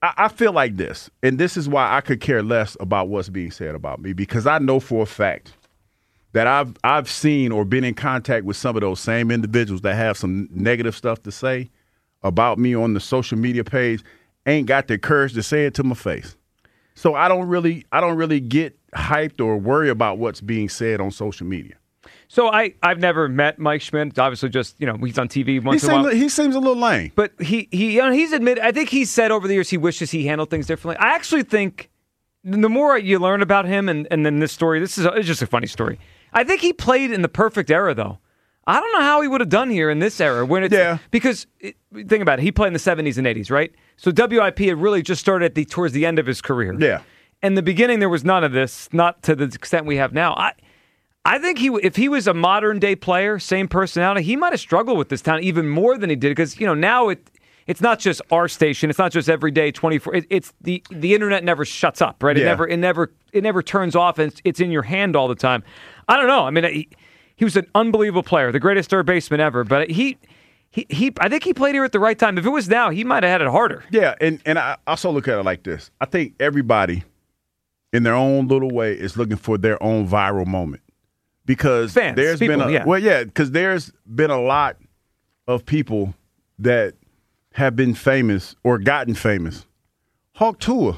I, I feel like this, and this is why I could care less about what's being said about me, because I know for a fact that I've I've seen or been in contact with some of those same individuals that have some negative stuff to say about me on the social media page, ain't got the courage to say it to my face. So I don't really I don't really get hyped or worry about what's being said on social media. So I, I've never met Mike Schmidt. It's obviously just, you know, he's on T V once He in a seems, while. he seems a little lame. But he, he you know, he's admitted, I think he's said over the years he wishes he handled things differently. I actually think the more you learn about him and, and then this story, this is a, it's just a funny story. I think he played in the perfect era, though. I don't know how he would have done here in this era. When it's, yeah. Because, it, think about it, he played in the seventies and eighties, right? So W I P had really just started at the towards the end of his career. Yeah. In the beginning, there was none of this, not to the extent we have now. I I think he, if he was a modern-day player, same personality, he might have struggled with this town even more than he did because, you know, now it it's not just our station. It's not just every day, twenty-four. It, it's the, the internet never shuts up, right? It Yeah. never it never it never turns off, and it's, it's in your hand all the time. I don't know. I mean, he, he was an unbelievable player, the greatest third baseman ever, but he, he, he I think he played here at the right time. If it was now, he might have had it harder. Yeah, and, and I also look at it like this. I think everybody in their own little way is looking for their own viral moment. Because Fans, there's people, been a yeah. well, yeah, because there's been a lot of people that have been famous or gotten famous. Hawk Tuah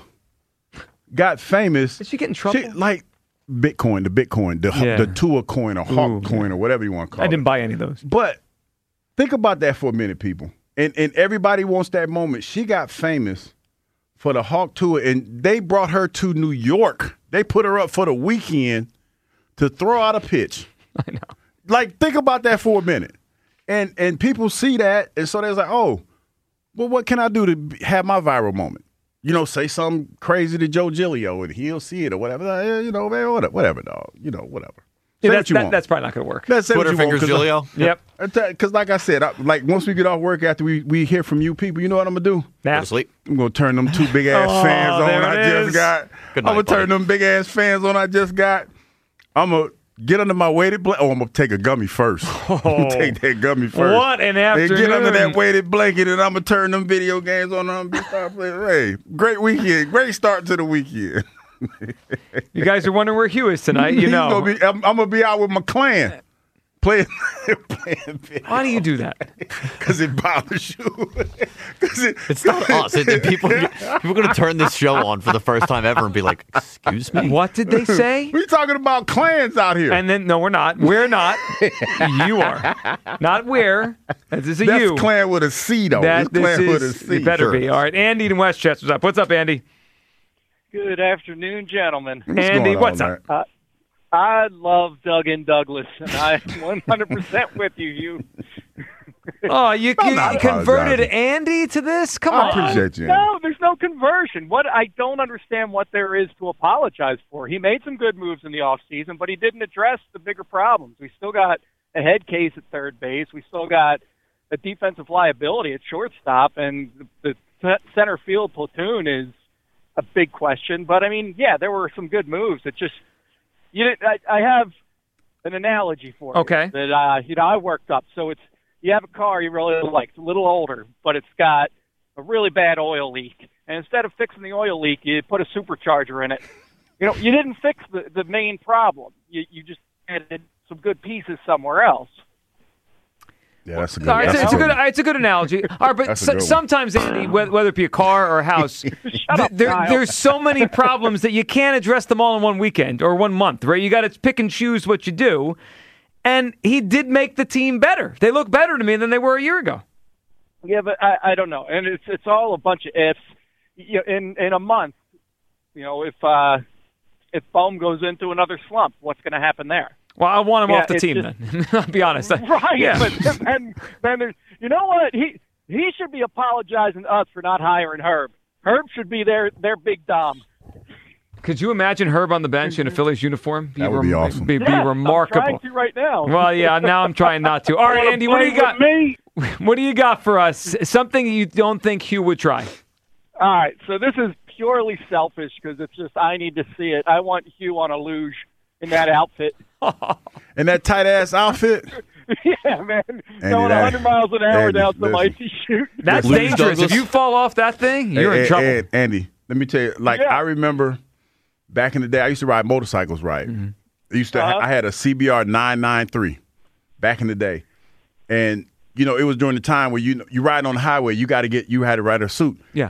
got famous. Did she get in trouble? She, like Bitcoin, the Bitcoin, the Yeah. the Tua coin or Hawk Ooh, coin or whatever you want to call I it. didn't buy any of those. But think about that for a minute, people. And and everybody wants that moment. She got famous for the Hawk Tuah, and they brought her to New York. They put her up for the weekend to throw out a pitch. I know. Like, think about that for a minute. And and people see that, and so they're like, oh, well, what can I do to be- have my viral moment? You know, say something crazy to Joe Giglio, and he'll see it or whatever. Like, yeah, you know, man, whatever, whatever, dog. You know, whatever. Say Yeah, what that's, you that, want. that's probably not going to work. Let's say Twitter what you fingers, want, 'cause I- Giglio. Yep. Because, like I said, I, like once we get off work after we, we hear from you people, you know what I'm gonna do? Nah. Go to sleep. I'm gonna turn them two big ass Oh, fans on there I it just is. got. Good I'm night, gonna turn buddy. them big ass fans on I just got. I'm gonna get under my weighted blanket. Oh, I'm gonna take a gummy first. I'm gonna take that gummy first. What an And get under afternoon. that weighted blanket, and I'm gonna turn them video games on. I'm gonna start playing. Hey, great weekend. Great start to the weekend. You guys are wondering where Hugh is tonight. You He's know. gonna be, I'm, I'm gonna be out with my clan. Playing, playing Why do you do that? Because it bothers you. 'Cause it, It's not us. It, it- people, people are going to turn this show on for the first time ever and be like, excuse me? What did they say? we talking about clans out here. And then, no, we're not. We're not. You are. Not we're. This is a That's you. clan with a C, though. That, It's clan this with a is, C. it better Sure. be. All right. Andy in Westchester's up. What's up, Andy? Good afternoon, gentlemen. What's Andy, going on, what's man? up? Uh, I love Duggan Douglas, and I'm one hundred percent with you. You Oh, you, I'm you, not you converted apologizing. Andy to this? Come I on. appreciate you. No, there's no conversion. What I don't understand what there is to apologize for. He made some good moves in the off season, but he didn't address the bigger problems. We still got a head case at third base. We still got a defensive liability at shortstop, and the the center field platoon is a big question. But I mean, yeah, there were some good moves. It just you. didn't- I, I have an analogy for you Okay. that uh, you know I worked up. So it's you have a car you really like, it's a little older, but it's got a really bad oil leak. And instead of fixing the oil leak, you put a supercharger in it. You know, you didn't fix the, the main problem. You you just added some good pieces somewhere else. Yeah, that's a good All right, it's, that's it's a good. good. It's a good analogy. All right, but That's a so, good one. sometimes, Andy, whether, whether it be a car or a house, th- up, there, Kyle. there's so many problems that you can't address them all in one weekend or one month, right? You got to pick and choose what you do. And he did make the team better. They look better to me than they were a year ago. Yeah, but I, I don't know, and it's it's all a bunch of ifs. You know, in in a month, you know, if uh, if Bohm goes into another slump, what's going to happen there? Well, I want him Yeah, off the it's team just- then. I'll be honest. Right, Yeah. but then, then there's, you know what? He he should be apologizing to us for not hiring Herb. Herb should be their their big dom. Could you imagine Herb on the bench in a Phillies uniform? That would be awesome. Be, be Yes, remarkable. I'm trying to right now. Well, yeah, now I'm trying not to. All right, Wanna Andy, what do you play got? with me? What do you got for us? Something you don't think Hugh would try. All right, so this is purely selfish because it's just I need to see it. I want Hugh on a luge in that outfit. And that tight ass outfit. yeah, man. Andy, Going that- one hundred miles an hour Andy, down some listen. icy chute. That's Lose dangerous. Douglas. If you fall off that thing, you're Hey, in hey, trouble. hey, Andy, let me tell you. Like Yeah. I remember back in the day, I used to ride motorcycles. Right, Mm-hmm. I used to. Uh-huh. I had a C B R nine ninety-three back in the day, and you know it was during the time where you you ride on the highway. You got to get you had to ride a suit. Yeah.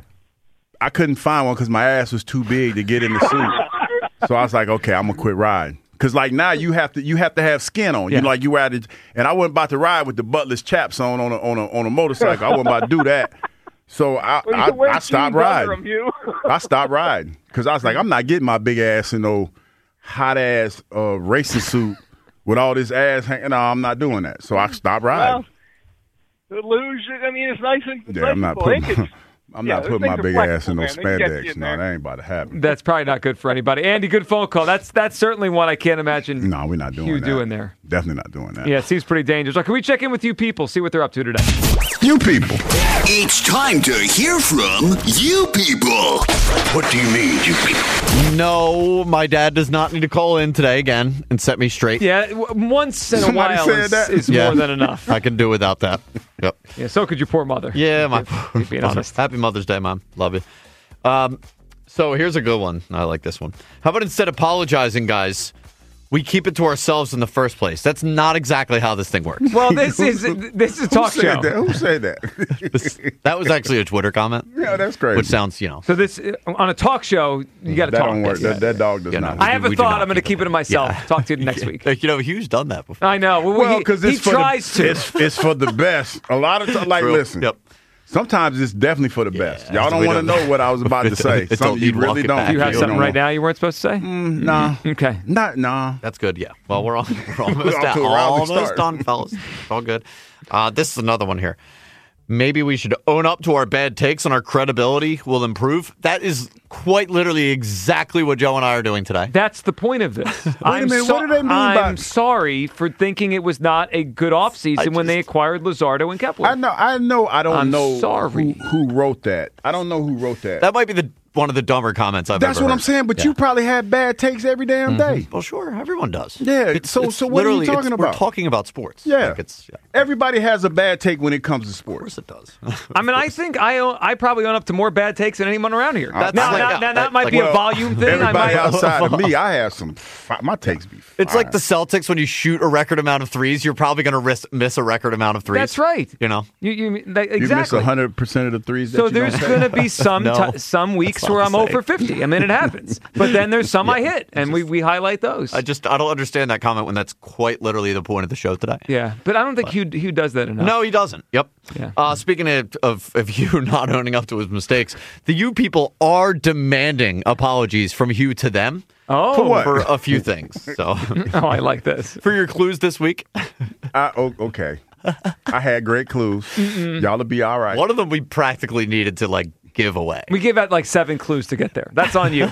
I couldn't find one because my ass was too big to get in the suit. So I was like, okay, I'm gonna quit riding. Cause like now you have to you have to have skin on. Yeah. You know, like you ride it, and I wasn't about to ride with the buttless chaps on on a on a, on a motorcycle. I wasn't about to do that. So I Well, you I, can wear I stopped jeans under riding. 'em, Hugh. I stopped riding because I was like, I'm not getting my big ass in no hot ass uh, racing suit with all this ass hanging. No, I'm not doing that. So I stopped riding. Well, the luge, I mean, it's nice and yeah, I'm not flexible. They putting. could- I'm yeah, not those putting my things are big ass in no flexible, man. They can get you spandex. in No, there. that ain't about to happen. That's probably not good for anybody. Andy, good phone call. That's that's certainly one I can't imagine. No, we're not doing you that. doing there. Definitely not doing that. Yeah, it seems pretty dangerous. Well, can we check in with you people, see what they're up to today? You people. It's time to hear from you people. What do you need, you people? No, my dad does not need to call in today again and set me straight. Yeah, w- once in a Somebody while said is, that? is Yeah. more than enough. I can do without that. Yep. Yeah, so could your poor mother. Yeah, my If- being honest. Happy Mother's Day, Mom. Love you. Um, so here's a good one. I like this one. How about instead of apologizing, guys, we keep it to ourselves in the first place? That's not exactly how this thing works. Well, this is this is a talk Who show. said that? Who said that? This- that was actually a Twitter comment. Yeah, that's crazy. Which sounds, you know. So this on a talk show, you got to that talk. don't work. That, that dog does Yeah, no, not. we I have do- a we do thought. not I'm going to keep keep it to myself. Yeah. Talk to you next week. You know, Hugh's done that before. I know. Well, Well, he, because he it's for tries the, to. It's, it's for the best. A lot of times, like, True. listen. Yep. Sometimes it's definitely for the best. Y'all don't we want to don't- know what I was about to say. It's Some all- of you you'd walk really it don't. back. you have You something don't right now you weren't supposed to say? Mm, nah. Okay. Not nah. That's good, yeah. Well, we're, on, we're almost, off down, to a rousing almost start. done, fellas. All good. Uh, this is another one here. Maybe we should own up to our bad takes and our credibility will improve. That is quite literally exactly what Joe and I are doing today. That's the point of this. Wait a minute, what do they mean by- I'm sorry for thinking it was not a good offseason when they acquired Luzardo and Kepler. I know. I know. I don't I'm know. sorry. Who, who wrote that? I don't know who wrote that. That might be the one of the dumber comments I've That's ever what heard. I'm saying. But Yeah. you probably had bad takes every damn day. Well, sure, everyone does. Yeah. It's, so, it's so what are you literally- talking it's- about? We're talking about sports. Yeah. Like it's, yeah. Everybody has a bad take when it comes to sports. Of course it does. I mean, I think I own, I probably own up to more bad takes than anyone around here. That's now, like- now, yeah, now, that might like- be a well, volume thing. I Everybody might, outside of me, I have some. fi- My takes be. It's like fire. the Celtics when you shoot a record amount of threes, you're probably going to risk, miss a record amount of threes. That's right. You know, You, you, that, You miss exactly. one hundred percent of the threes. That So you don't there's take. going to be some No, ti- some weeks not where the I'm same. over fifty. I mean, it happens. But then there's some I hit, and we, we highlight those. I just I don't understand that comment when that's quite literally the point of the show today. yeah, but I don't think Hugh, Hugh does that enough. No, he doesn't. Yep. Yeah. Uh, speaking of, of of Hugh not owning up to his mistakes, the you people are demanding apologies from Hugh to them. Oh. For what? For a few things. So, Oh, I like this. for your clues this week, I, oh, okay. I had great clues. Y'all will be all right. one of them we practically needed to like give away. We gave out like seven clues to get there. That's on you.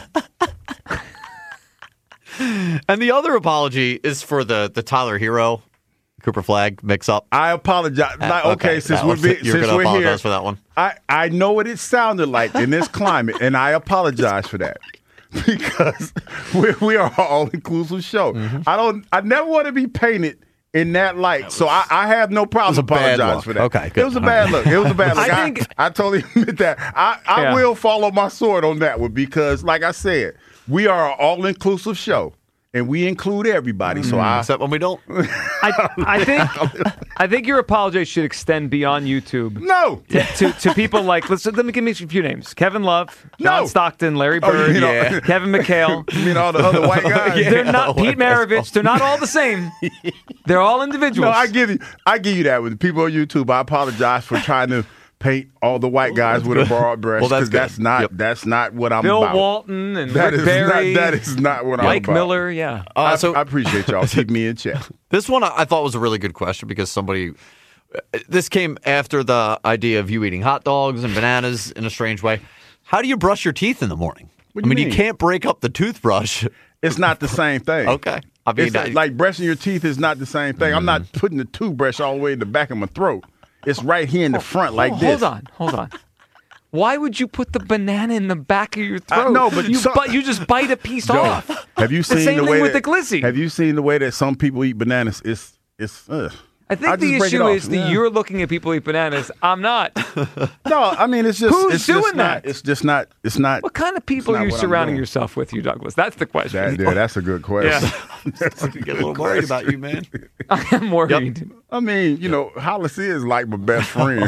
And the other apology is for the the Tyler Hero Cooper Flag mix up. I apologize. Uh, Like, okay, since that we're was- be, you're since gonna we're apologize here, for that one. I I know what it sounded like in this climate, and I apologize for that because we we are an all inclusive show. Mm-hmm. I don't. I never want to be painted in that light, so I, I have no problem It was a bad apologizing look. for that. Okay, good. It was a All bad right. look. It was a bad look. I I, think- I totally admit that. I, I Yeah. will follow my sword on that one because, like I said, we are an all inclusive show. And we include everybody, so I Except when we don't. I, I think I think your apology should extend beyond YouTube. no. To, to, to people like, let's, let me give me a few names. Kevin Love, John No. Stockton, Larry Oh, Bird, you mean all- Kevin McHale. You mean all the other white guys? Yeah. They're not White Pete Maravich. They're not all the same. They're all individuals. No, I give you, I give you that with the people on YouTube. I apologize for trying to paint all the white guys with a broad brush Well, that's because that's, good. not Yep. that's not what I'm Bill about. Walton and That Rick is Barry, not that is not what I'm Mike about. Miller. Yeah. Uh, I, so I appreciate y'all. Keep me in check. This one I I thought was a really good question because somebody. This came after the idea of you eating hot dogs and bananas in a strange way. How do you brush your teeth in the morning? What I do you mean, you mean? can't break up the toothbrush. It's not the same thing. Okay. I mean, It's I- like, like brushing your teeth is not the same thing. I'm not putting the toothbrush all the way in the back of my throat. It's right here in the front like Oh, this. hold on, hold on. Why would you put the banana in the back of your I throat? know, but you some- but you just bite a piece Joe, off. Have you The seen same the thing way with that, the glizzy. Have you seen the way that some people eat bananas? It's it's. Ugh. I think I the just break it issue off. is that Yeah. you're looking at people eat bananas. I'm not. No, I mean it's just Who's it's doing just that? Not, it's just not. It's not. What kind of people it's are not you what I'm surrounding doing. yourself with, you Douglas? That's the question. That, yeah, that's a good question. Yeah. I get a little worried about you, man. I am worried. I mean, you know, Hollis is like my best friend.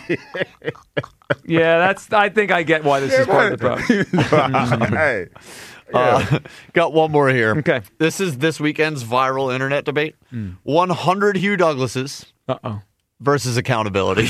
Yeah, that's. I think I get why this is part of the problem. Hey. Uh, got one more here. Okay. This is this weekend's viral internet debate. Mm. one hundred Hugh Douglases Uh-oh. versus accountability.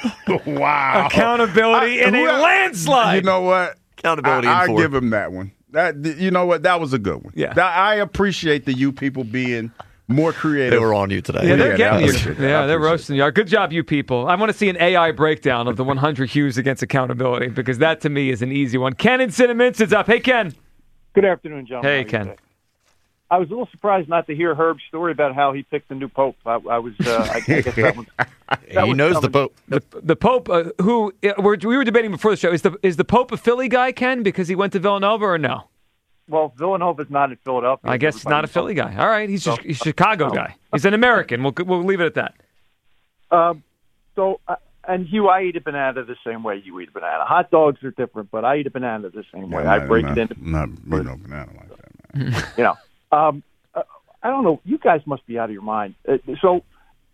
Wow. Accountability I- in a who- landslide. You know what? Accountability I, in I four. give him that one. That you know what? That was a good one. Yeah. That, I appreciate the you people being more creative. They were on you today. Yeah, they're Yeah, getting that you. was- Yeah, I they're appreciate roasting you. Good job, you people. I want to see an A I breakdown of the one hundred Hughes against accountability because that to me is an easy one. Ken in Cinnaminsted's up. Hey, Ken. Good afternoon, John. Hey, Ken. I was a little surprised not to hear Herb's story about how he picked the new pope. I, I was, uh, I, I guess that was. That he was knows the coming. Pope. The, the Pope, uh, who uh, we're, we were debating before the show, is the is the Pope a Philly guy, Ken, because he went to Villanova, or no? Well, Villanova's not in Philadelphia. I guess not a Philly guy. All right, he's, just, he's a Chicago guy. He's an American. We'll we'll leave it at that. Um, so, uh, and Hugh, I eat a banana the same way you eat a banana. Hot dogs are different, but I eat a banana the same way. Yeah, I not- break not, it into, Not me no banana like that, man. you know. Um, uh, I don't know. You guys must be out of your mind. Uh, so,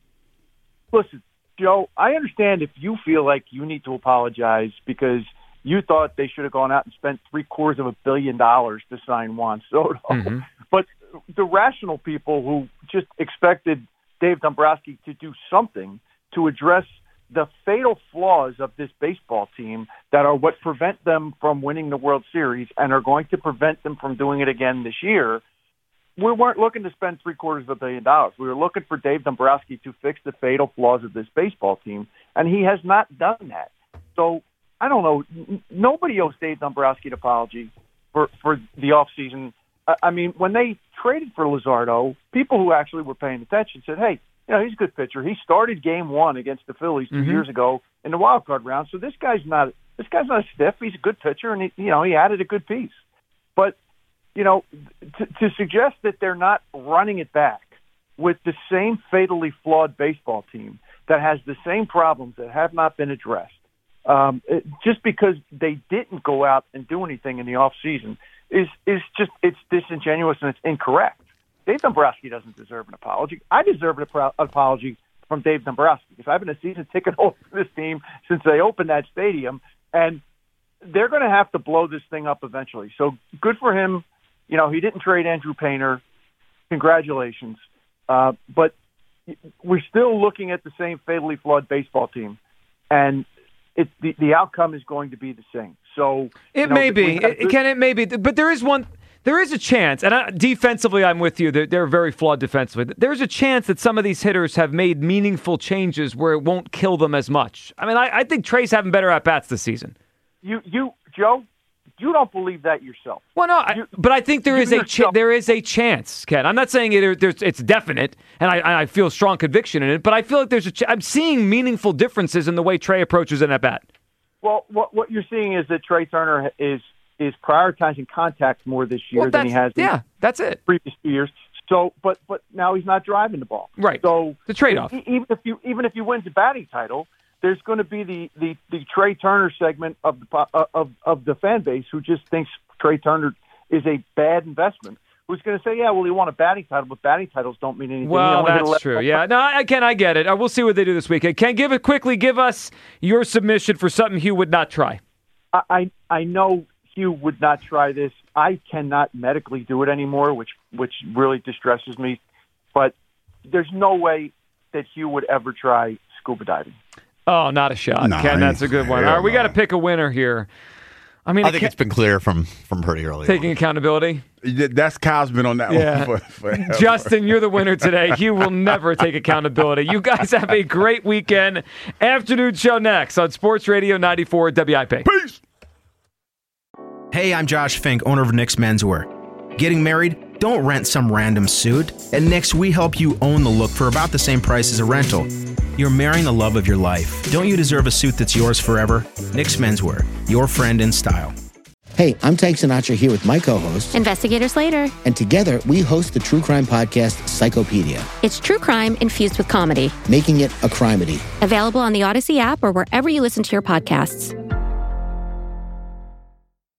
listen, Joe, I understand if you feel like you need to apologize because you thought they should have gone out and spent three quarters of a billion dollars to sign Juan Soto. Mm-hmm. But the rational people who just expected Dave Dombrowski to do something to address the fatal flaws of this baseball team that are what prevent them from winning the World Series and are going to prevent them from doing it again this year, we weren't looking to spend three quarters of a billion dollars. We were looking for Dave Dombrowski to fix the fatal flaws of this baseball team, and he has not done that. So I don't know. N- nobody owes Dave Dombrowski an apology for, for the offseason. I, I mean, when they traded for Luzardo, people who actually were paying attention said, hey, you know, he's a good pitcher. He started game one against the Phillies 2 Mhm. years ago in the wild card round. So this guy's not this guy's not a stiff. He's a good pitcher, and he, you know, he added a good piece. But you know, to, to suggest that they're not running it back with the same fatally flawed baseball team that has the same problems that have not been addressed, um, it, just because they didn't go out and do anything in the off season is is just it's disingenuous and it's incorrect. Dave Dombrowski doesn't deserve an apology. I deserve an apro- apology from Dave Dombrowski because I've been a season ticket holder for this team since they opened that stadium, and they're going to have to blow this thing up eventually. So good for him. You know, he didn't trade Andrew Painter. Congratulations. Uh, but we're still looking at the same fatally flawed baseball team, and it, the, the outcome is going to be the same. So It you know, may be. we have It, good- can it may be. But there is one. There is a chance, and I, defensively, I'm with you. They're, they're very flawed defensively. There's a chance that some of these hitters have made meaningful changes where it won't kill them as much. I mean, I, I think Trey's having better at bats this season. You, you, Joe, you don't believe that yourself. Well, no, I, but I think there you is a ch- there is a chance, Ken. I'm not saying it, there's, it's definite, and I, I feel strong conviction in it. But I feel like there's a ch- I'm seeing meaningful differences in the way Trey approaches an at bat. Well, what what you're seeing is that Trey Turner is is prioritizing contact more this year Well, than he has. that's- in yeah, that's it. Previous two years. So, but but now he's not driving the ball. Right. So the trade-off. e- Even if you even if you win the batting title, there's going to be the, the, the Trey Turner segment of the po- of of the fan base who just thinks Trey Turner is a bad investment. Who's going to say, yeah, well, he won a batting title, but batting titles don't mean anything. He Well, only hit that's eleven true. home Yeah, runs. no, I Ken, I get it. Uh, we'll see what they do this weekend. Ken, give it quickly. Give us your submission for something Hugh would not try. I, I I know Hugh would not try this. I cannot medically do it anymore, which which really distresses me. But there's no way that Hugh would ever try scuba diving. Oh, not a shot, No, Ken. That's a good one. All right, we got to pick a winner here. I mean, I it think can't- it's been clear from from pretty early. taking accountability. That's Kyle's been on that Yeah. one for, forever. Justin, you're the winner today. Hugh will never take accountability. You guys have a great weekend. Afternoon show next on Sports Radio ninety-four W I P. Peace. Hey, I'm Josh Fink, owner of Nick's Menswear. Getting married? Don't rent some random suit. At Nick's, we help you own the look for about the same price as a rental. You're marrying the love of your life. Don't you deserve a suit that's yours forever? Nick's Menswear, your friend in style. Hey, I'm Tank Sinatra here with my co-host, Investigator Slater. And together we host the true crime podcast, Psychopedia. It's true crime infused with comedy. Making it a crimedy. Available on the Odyssey app or wherever you listen to your podcasts.